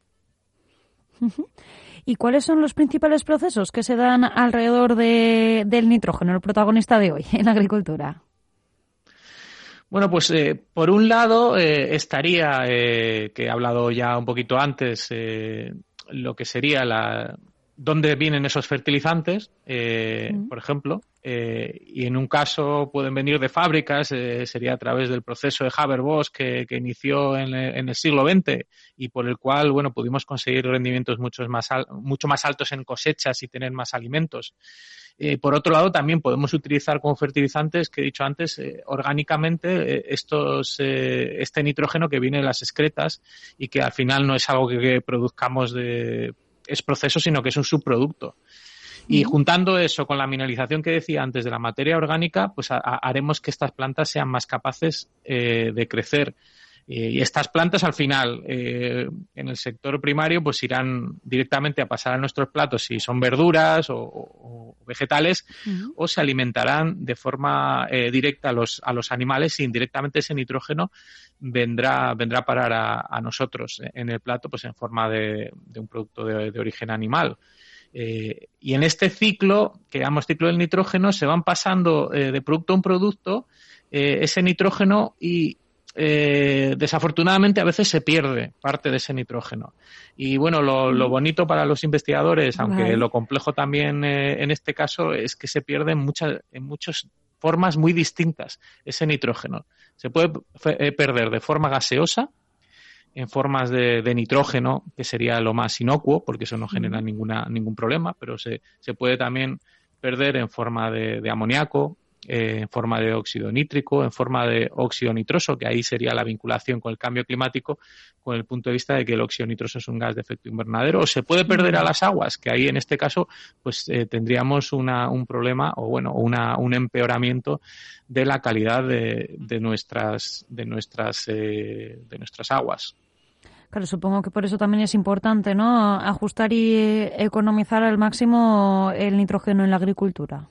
Speaker 1: ¿Y cuáles son los principales procesos que se dan alrededor de, del nitrógeno, el protagonista de hoy en la agricultura?
Speaker 11: Bueno, pues eh, por un lado eh, estaría, eh, que he hablado ya un poquito antes, eh, lo que sería la dónde vienen esos fertilizantes, eh, mm. por ejemplo, eh, y en un caso pueden venir de fábricas, eh, sería a través del proceso de Haber-Bosch que, que inició en, en el siglo veinte y por el cual, bueno, pudimos conseguir rendimientos mucho más, al, mucho más altos en cosechas y tener más alimentos. Eh, por otro lado, también podemos utilizar como fertilizantes, que he dicho antes, eh, orgánicamente eh, estos, eh, este nitrógeno que viene de las excretas y que al final no es algo que, que produzcamos de es proceso, sino que es un subproducto. Y uh-huh. juntando eso con la mineralización que decía antes de la materia orgánica, pues a, a, haremos que estas plantas sean más capaces eh, de crecer. Eh, y estas plantas al final, eh, en el sector primario, pues irán directamente a pasar a nuestros platos si son verduras o, o, o vegetales, uh-huh. o se alimentarán de forma eh, directa a los, a los animales y indirectamente ese nitrógeno vendrá vendrá a parar a, a nosotros en el plato pues en forma de, de un producto de, de origen animal. Eh, y en este ciclo, que llamamos ciclo del nitrógeno, se van pasando eh, de producto a un producto eh, ese nitrógeno y eh, desafortunadamente a veces se pierde parte de ese nitrógeno. Y bueno, lo, lo bonito para los investigadores, aunque vale. lo complejo también eh, en este caso, es que se pierde en muchas en muchos formas muy distintas ese nitrógeno. Se puede fe- perder de forma gaseosa, en formas de, de nitrógeno, que sería lo más inocuo, porque eso no genera ninguna ningún problema, pero se, se puede también perder en forma de, de amoníaco, eh, en forma de óxido nítrico, en forma de óxido nitroso, que ahí sería la vinculación con el cambio climático, con el punto de vista de que el óxido nitroso es un gas de efecto invernadero, o se puede perder a las aguas, que ahí en este caso pues eh, tendríamos una, un problema o bueno una, un empeoramiento de la calidad de, de nuestras de nuestras eh, de nuestras aguas.
Speaker 1: Claro, supongo que por eso también es importante, ¿no?, ajustar y economizar al máximo el nitrógeno en la agricultura.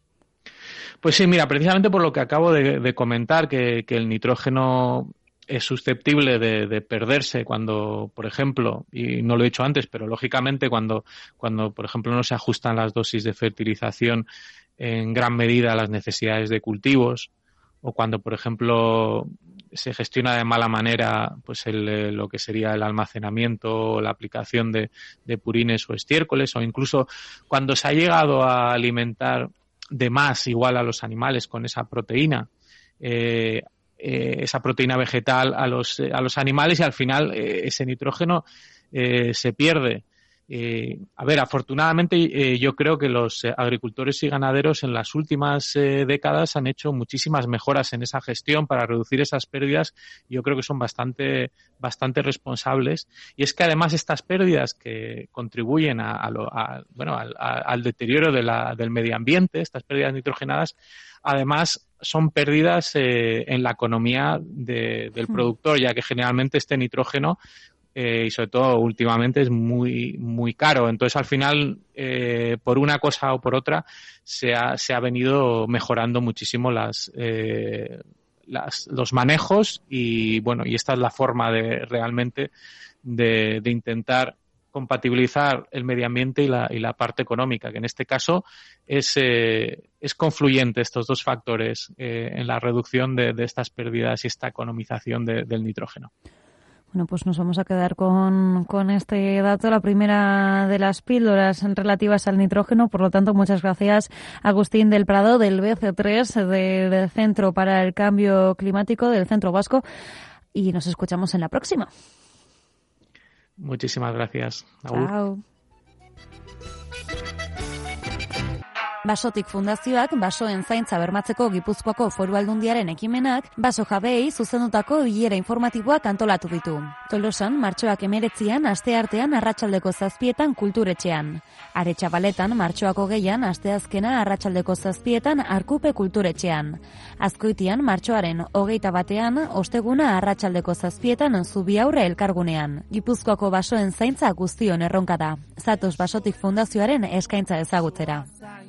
Speaker 11: Pues sí, mira, precisamente por lo que acabo de, de comentar, que, que el nitrógeno es susceptible de, de perderse cuando, por ejemplo, y no lo he dicho antes, pero lógicamente cuando, cuando, por ejemplo, no se ajustan las dosis de fertilización en gran medida a las necesidades de cultivos, o cuando, por ejemplo, se gestiona de mala manera pues el, lo que sería el almacenamiento o la aplicación de, de purines o estiércoles, o incluso cuando se ha llegado a alimentar de más igual a los animales con esa proteína, eh, eh, esa proteína vegetal a los, eh, a los animales y al final eh, ese nitrógeno eh, se pierde. Eh, a ver, afortunadamente eh, yo creo que los eh, agricultores y ganaderos en las últimas eh, décadas han hecho muchísimas mejoras en esa gestión para reducir esas pérdidas. Yo creo que son bastante bastante responsables. Y es que además estas pérdidas que contribuyen a, a lo, a, bueno, al, a, al deterioro de la, del medio ambiente, estas pérdidas nitrogenadas, además son pérdidas eh, en la economía de, del productor, ya que generalmente este nitrógeno eh, y sobre todo últimamente es muy muy caro. Entonces al final, eh, por una cosa o por otra, se ha, se ha venido mejorando muchísimo las, eh, las los manejos y bueno, y esta es la forma de realmente de, de intentar compatibilizar el medio ambiente y la, y la parte económica, que en este caso es, eh, es confluyente estos dos factores eh, en la reducción de, de estas pérdidas y esta economización de, del nitrógeno.
Speaker 1: Bueno, pues nos vamos a quedar con, con este dato, la primera de las píldoras relativas al nitrógeno. Por lo tanto, muchas gracias, Agustín del Prado, del B C tres, del Centro para el Cambio Climático, del Centro Vasco, y nos escuchamos en la próxima.
Speaker 11: Muchísimas gracias. Agur.
Speaker 1: Chao. Basotik Fundazioak basoen zaintza bermatzeko Gipuzkoako Foru Aldundiaren ekimenak baso jabeei zuzendutako bilera informatiboak antolatu ditu. Tolosan, martxoak emeretzian, asteartean arratsaldeko zazpietan kulturetxean. Aretxabaletan, martxoak hogeian, asteazkena arratsaldeko zazpietan Arkupe kulturetxean. Azkoitian, martxoaren hogeita batean, osteguna arratsaldeko zazpietan Zubiaurre elkargunean. Gipuzkoako basoen zaintza guztion erronka da. Zatoz Basotik Fundazioaren eskaintza ezagutzera.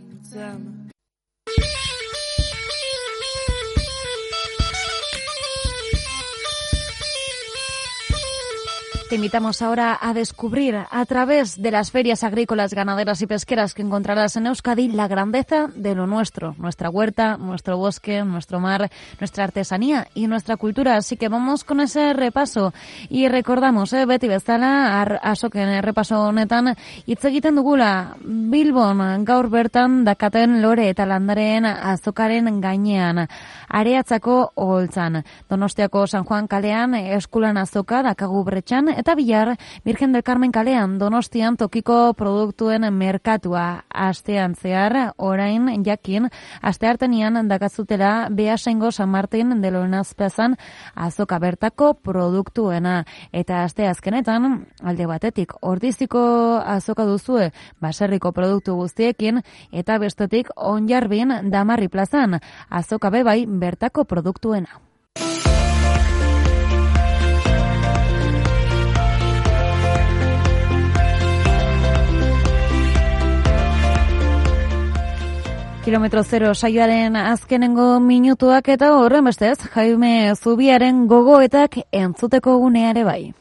Speaker 1: Te invitamos ahora a descubrir a través de las ferias agrícolas, ganaderas y pesqueras que encontrarás en Euskadi la grandeza de lo nuestro, nuestra huerta, nuestro bosque, nuestro mar, nuestra artesanía y nuestra cultura. Así que vamos con ese repaso y recordamos, eh, beti bezala, azoken repaso honetan hitz egiten dugula Bilbon gaur bertan dakaten lore eta landaren azokaren gainean, Areatzako oholtzan, Donostiako San Juan kalean eskulan azoka dakagu Bretxan, eta Bilar, Virgen del Carmen kalean, Donostian tokiko produktuen merkatua. Astean zehar, orain jakin, asteartenian dakazutela Beasaingo San Martin de Lonazpezan azoka bertako produktuena. Eta aste azkenetan, alde batetik, Ordiziko azoka duzue baserriko produktu guztiekin, eta bestetik Onjarbin Damarri plazan, azoka bebai bertako produktuena. Kilometro zero saioaren azkenengo minutuak eta horren bestez, Jaime Zubiaren gogoetak entzuteko guneare bai.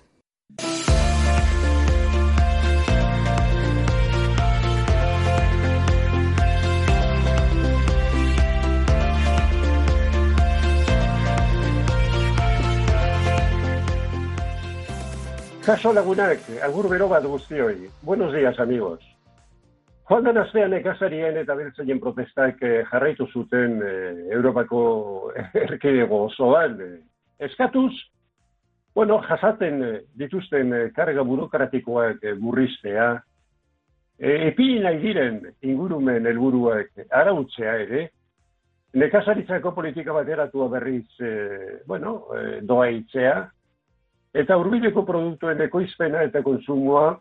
Speaker 12: Kaso lagunak, agur bero bat guztioi. Buenos días, amigos. Joan den astean nekazarien eta beltzaien protestak eh, jarraitu zuten eh, Europako erkidego osoan. Eh, eskatuz, bueno, jasaten eh, dituzten eh, karga burokratikoak eh, murriztea, eh, epili nahi diren ingurumen helburuak arautzea ere, nekazaritzako politika bateratua berriz, eh, bueno, eh, doaitzea, eta hurbileko produktuen ekoizpena eta konsumoa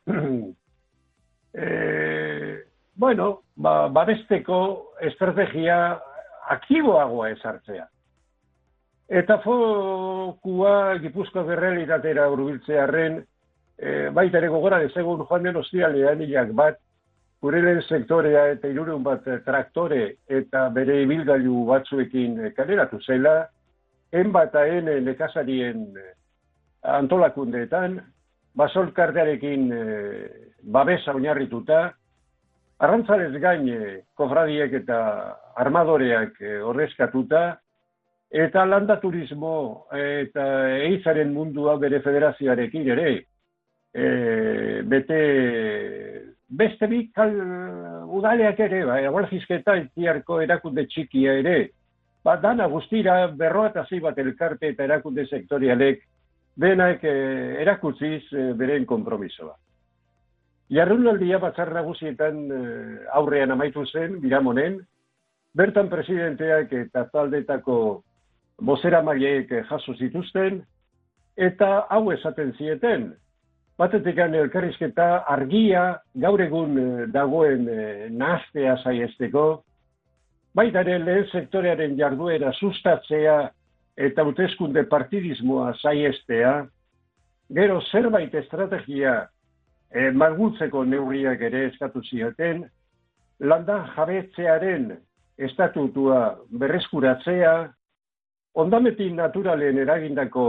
Speaker 12: eh, bueno, ba, babesteko estrategia aktiboagoa ezartzea. Eta fokua Gipuzkoa errealitatera hurbiltzearren, e, baita ere gogora dezagun joan den ostialean hilak bat, gure lehen sektorea eta hirurehun bat traktore eta bere ibilgailu batzuekin kaleratu zela, enbataen nekazarien antolakundeetan, basolkartearekin e, babesa oinarrituta, arrantzarez gain kofradiek eta armadoreak ordezkatuta, eta landa turismo eta ehizaren mundua bere federazioarekin ere, e, bete beste bi kal udaleak ere, ba, Egualgizketa Itziarko erakunde txikia ere, ba, dana guztira berroatazi bat elkarte eta erakunde sektorialek denak e, erakutziz e, beren konpromisoa. Jarrunaldia batzar nagusietan aurrean amaitu zen, Biramonen, bertan presidenteak eta taldetako bozeramaileek jaso zituzten, eta hau esaten zieten, batetikan elkarrizketa argia gaur egun dagoen nahastea saiesteko, baita ere lehen sektorearen jarduera sustatzea eta hauteskunde partidismoa saiestea, Gero zerbait estrategia e, malgutzeko neurriak ere eskatu ziaten, landa jabetzearen estatutua berreskuratzea, ondamendi naturalen eragindako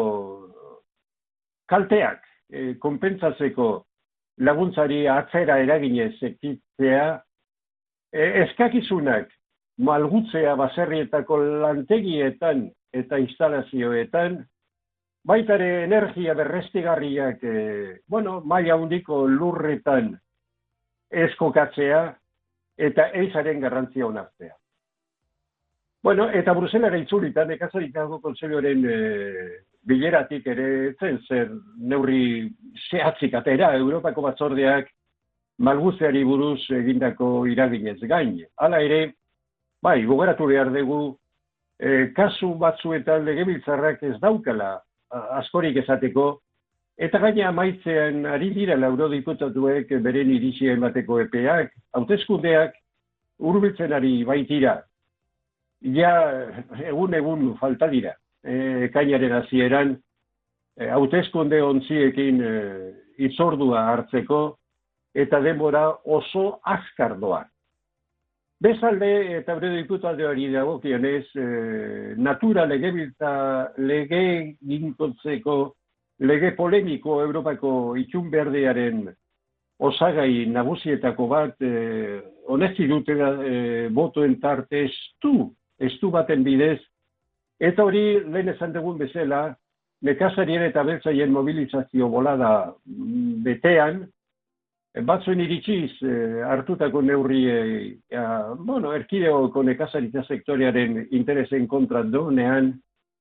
Speaker 12: kalteak e, konpentsatzeko laguntzari atzera eraginez ekitzea, e, eskakizunak malgutzea baserrietako lantegietan eta instalazioetan, baitare energia berreztigarriak e, bueno, maila handiko lurretan eskokatzea eta eizaren garrantzia onartzea. Bueno, eta Bruselara itzulita, nekazarikako kontseiluaren e, bileratik ere zen zer neurri zehatzik atera Europako batzordeak malguzeari buruz egindako iraginez gain. Hala ere, bai, gogoratu behar dugu, e, kasu batzuetan legebiltzarrak ez daukala askorik esateko, eta gaina amaitzean ari dira eurodiputatuek beren iritzia emateko epeak, hauteskundeak hurbiltzen ari baitira. Ja, egun-egun falta dira. E, kainaren hasieran e, hauteskunde ontziekin e, itzordua hartzeko eta denbora oso azkar doa. Bezalde eta eurodiputatuari dagokionez e, natura legebiltza lege ginkotzeko lege polemiko Europako itxun berdearen osagai nagusietako bat e, onetzi dute e, botoen tarte estu, estu baten bidez. Eta hori, lehen esan dugun bezala, nekazarien eta beltzaien mobilizazio bolada betean, batzuen iritsiz eh, hartutako neurri, eh, bueno, erkideoko nekazaritza sektorearen interesen kontra donean,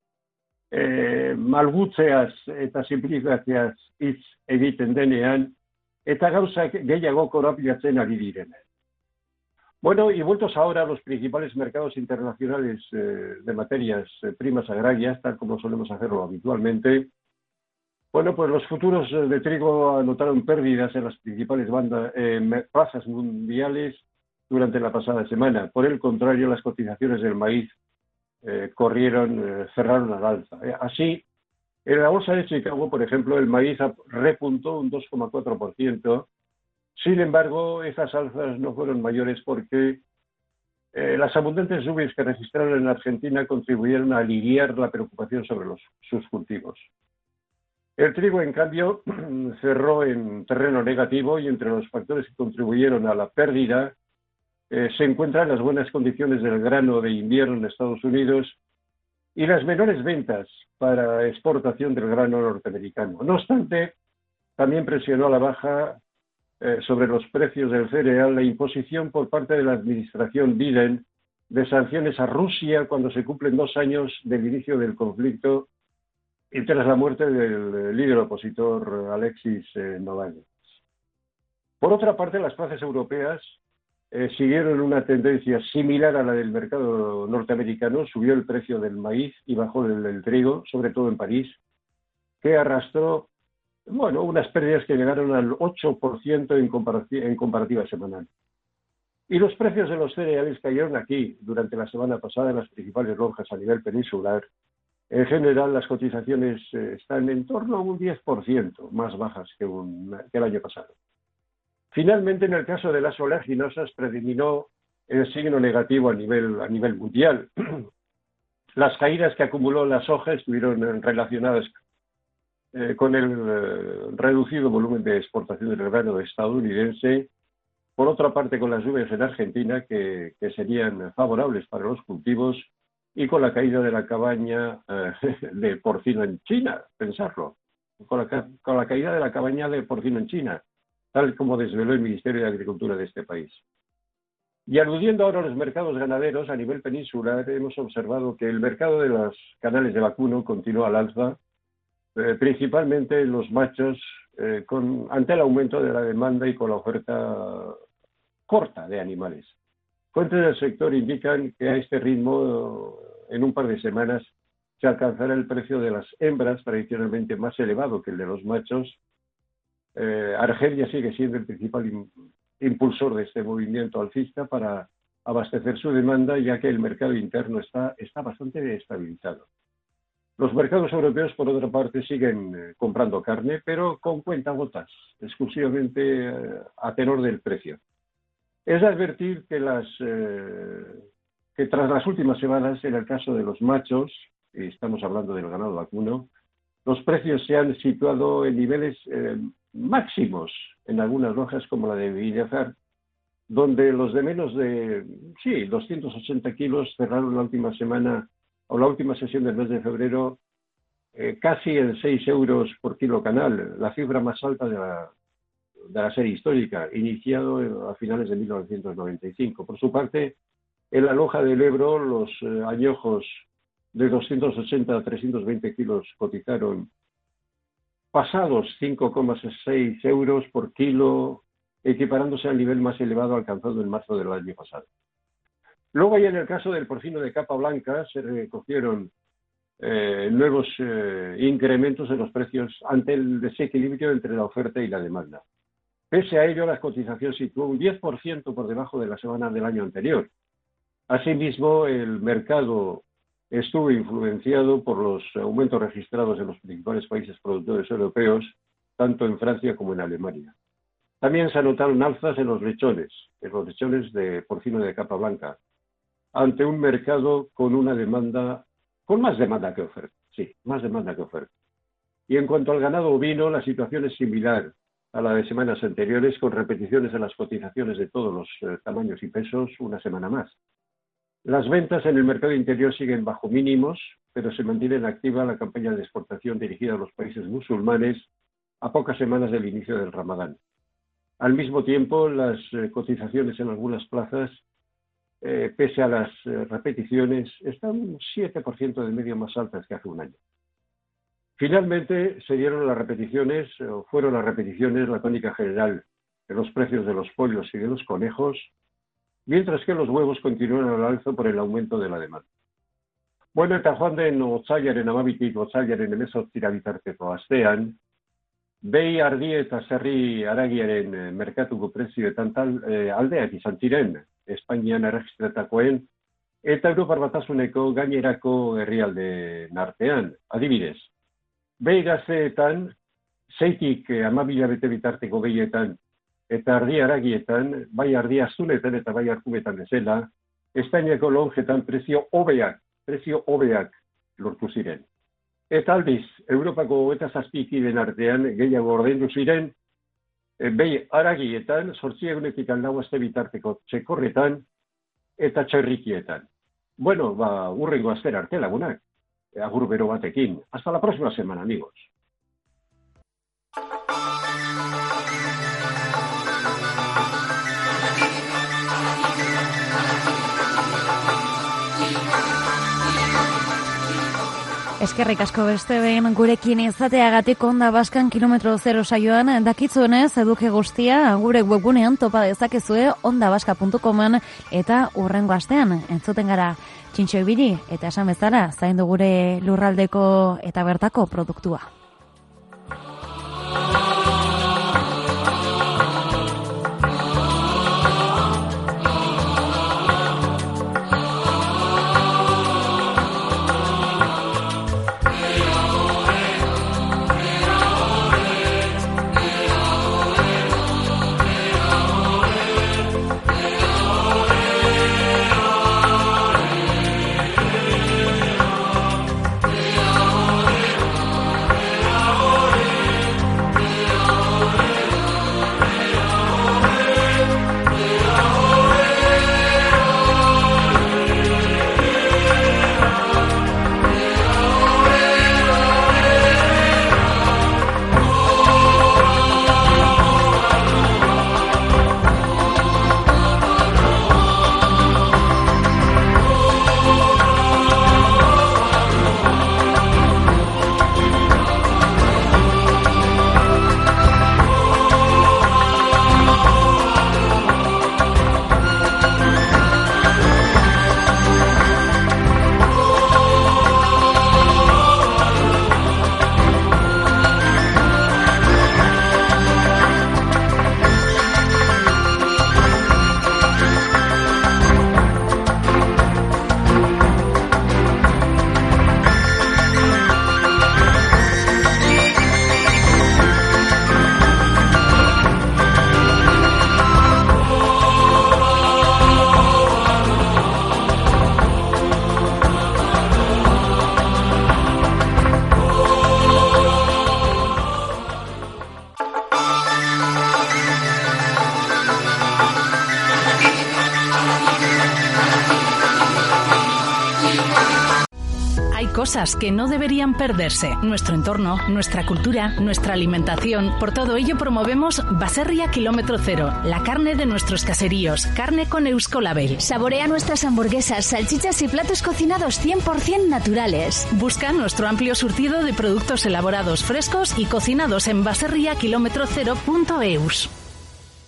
Speaker 12: eh, malgutzeaz eta simplifikatzeaz hitz egiten denean, eta gauzak gehiago korapilatzen ari diren. Bueno, y vueltos ahora a los principales mercados internacionales eh, de materias eh, primas agrarias, tal como solemos hacerlo habitualmente, bueno, pues los futuros de trigo anotaron pérdidas en las principales bandas, eh, plazas mundiales durante la pasada semana. Por el contrario, las cotizaciones del maíz eh, corrieron, eh, cerraron al alza. Eh, así, en la bolsa de Chicago, por ejemplo, el maíz repuntó un dos coma cuatro por ciento. Sin embargo, esas alzas no fueron mayores porque eh, las abundantes lluvias que registraron en Argentina contribuyeron a aliviar la preocupación sobre los, sus cultivos. El trigo, en cambio, cerró en terreno negativo y entre los factores que contribuyeron a la pérdida eh, se encuentran las buenas condiciones del grano de invierno en Estados Unidos y las menores ventas para exportación del grano norteamericano. No obstante, también presionó a la baja Eh, sobre los precios del cereal la imposición por parte de la administración Biden de sanciones a Rusia cuando se cumplen dos años del inicio del conflicto y tras la muerte del líder opositor Alexis eh, Navalny. Por otra parte, las plazas europeas eh, siguieron una tendencia similar a la del mercado norteamericano, subió el precio del maíz y bajó el del trigo, sobre todo en París, que arrastró bueno, unas pérdidas que llegaron al ocho por ciento en, comparativa, en comparativa semanal. Y los precios de los cereales cayeron aquí durante la semana pasada en las principales lonjas a nivel peninsular. En general, las cotizaciones eh, están en torno a un diez por ciento más bajas que, un, que el año pasado. Finalmente, en el caso de las oleaginosas, predominó el signo negativo a nivel, a nivel mundial. Las caídas que acumuló la soja estuvieron relacionadas Eh, con el eh, reducido volumen de exportación del grano estadounidense, por otra parte con las lluvias en Argentina que, que serían favorables para los cultivos y con la caída de la cabaña eh, de porcino en China, pensarlo, con la, con la caída de la cabaña de porcino en China, tal como desveló el Ministerio de Agricultura de este país. Y aludiendo ahora a los mercados ganaderos a nivel peninsular, hemos observado que el mercado de los canales de vacuno continúa al alza, Eh, principalmente los machos, eh, con, ante el aumento de la demanda y con la oferta corta de animales. Fuentes del sector indican que a este ritmo, en un par de semanas, se alcanzará el precio de las hembras, tradicionalmente más elevado que el de los machos. Eh, Argelia sigue siendo el principal im, impulsor de este movimiento alcista para abastecer su demanda, ya que el mercado interno está, está bastante estabilizado. Los mercados europeos, por otra parte, siguen eh, comprando carne, pero con cuentagotas, exclusivamente eh, a tenor del precio. Es de advertir que, las, eh, que tras las últimas semanas, en el caso de los machos, y estamos hablando del ganado vacuno, los precios se han situado en niveles eh, máximos en algunas lojas como la de Villafar, donde los de menos de, sí, doscientos ochenta kilos cerraron la última semana o la última sesión del mes de febrero eh, casi en seis euros por kilo canal, la cifra más alta de la, de la serie histórica, iniciado a finales de mil novecientos noventa y cinco. Por su parte, en la Loja del Ebro, los eh, añojos de doscientos ochenta a trescientos veinte kilos cotizaron pasados cinco coma seis euros por kilo, equiparándose al nivel más elevado alcanzado en marzo del año pasado. Luego, ya en el caso del porcino de capa blanca, se recogieron eh, nuevos eh, incrementos en los precios ante el desequilibrio entre la oferta y la demanda. Pese a ello, la cotización situó un diez por ciento por debajo de la semana del año anterior. Asimismo, el mercado estuvo influenciado por los aumentos registrados en los principales países productores europeos, tanto en Francia como en Alemania. También se anotaron alzas en los lechones, en los lechones de porcino de capa blanca, ante un mercado con una demanda, con más demanda que oferta, sí, más demanda que oferta. Y en cuanto al ganado ovino, la situación es similar a la de semanas anteriores, con repeticiones en las cotizaciones de todos los eh, tamaños y pesos una semana más. Las ventas en el mercado interior siguen bajo mínimos, pero se mantiene activa la campaña de exportación dirigida a los países musulmanes a pocas semanas del inicio del Ramadán. Al mismo tiempo, las eh, cotizaciones en algunas plazas, eh, pese a las eh, repeticiones, están un siete por ciento de media más altas que hace un año. Finalmente, se dieron las repeticiones, o fueron las repeticiones, la tónica general de los precios de los pollos y de los conejos, mientras que los huevos continúan al alza por el aumento de la demanda. Bueno, eta joan den otsailaren hamabitik otsailaren hemezortzira bitarteko astean, behi ardi eta zerri haragiaren merkatuko prezioetan tal eh, aldeak izan ziren, Espainian erregistratakoen, eta Europar Batasuneko gainerako herrialdeen artean, adibidez. Behi gazteetan, zeitik hamabila bete bitarteko behietan, eta ardi haragietan, bai ardi azunetan eta bai arkumetan bezala, Espainiako lonjetan prezio hobeak, prezio hobeak lortu ziren. Eta aldiz, Europako hogeita zazpi kideen artean gehiago ordaindu ziren, behi haragietan, zortziegunetik lau aste bitarteko txekorretan eta txerrikietan. Bueno, ba, urrengo astera arte lagunak, agur bero batekin. Hasta la próxima semana, amigos.
Speaker 1: Eskerrik asko beste behin gurekin izateagatik Onda Baskan kilometro zero saioan dakitzuenez eduki guztia gure webgunean topa dezakezue ondabaska puntu comen eta urrengo astean entzuten gara txintxo ibili eta esan bezala zaindu gure lurraldeko eta bertako produktua.
Speaker 6: cosas que no deberían perderse. Nuestro entorno, nuestra cultura, nuestra alimentación. Por todo ello promovemos Baserria Kilómetro Cero, la carne de nuestros caseríos, carne con Euskolabel.
Speaker 5: Saborea nuestras hamburguesas, salchichas y platos cocinados cien por ciento naturales.
Speaker 6: Busca nuestro amplio surtido de productos elaborados frescos y cocinados en baserria kilómetro cero punto eus.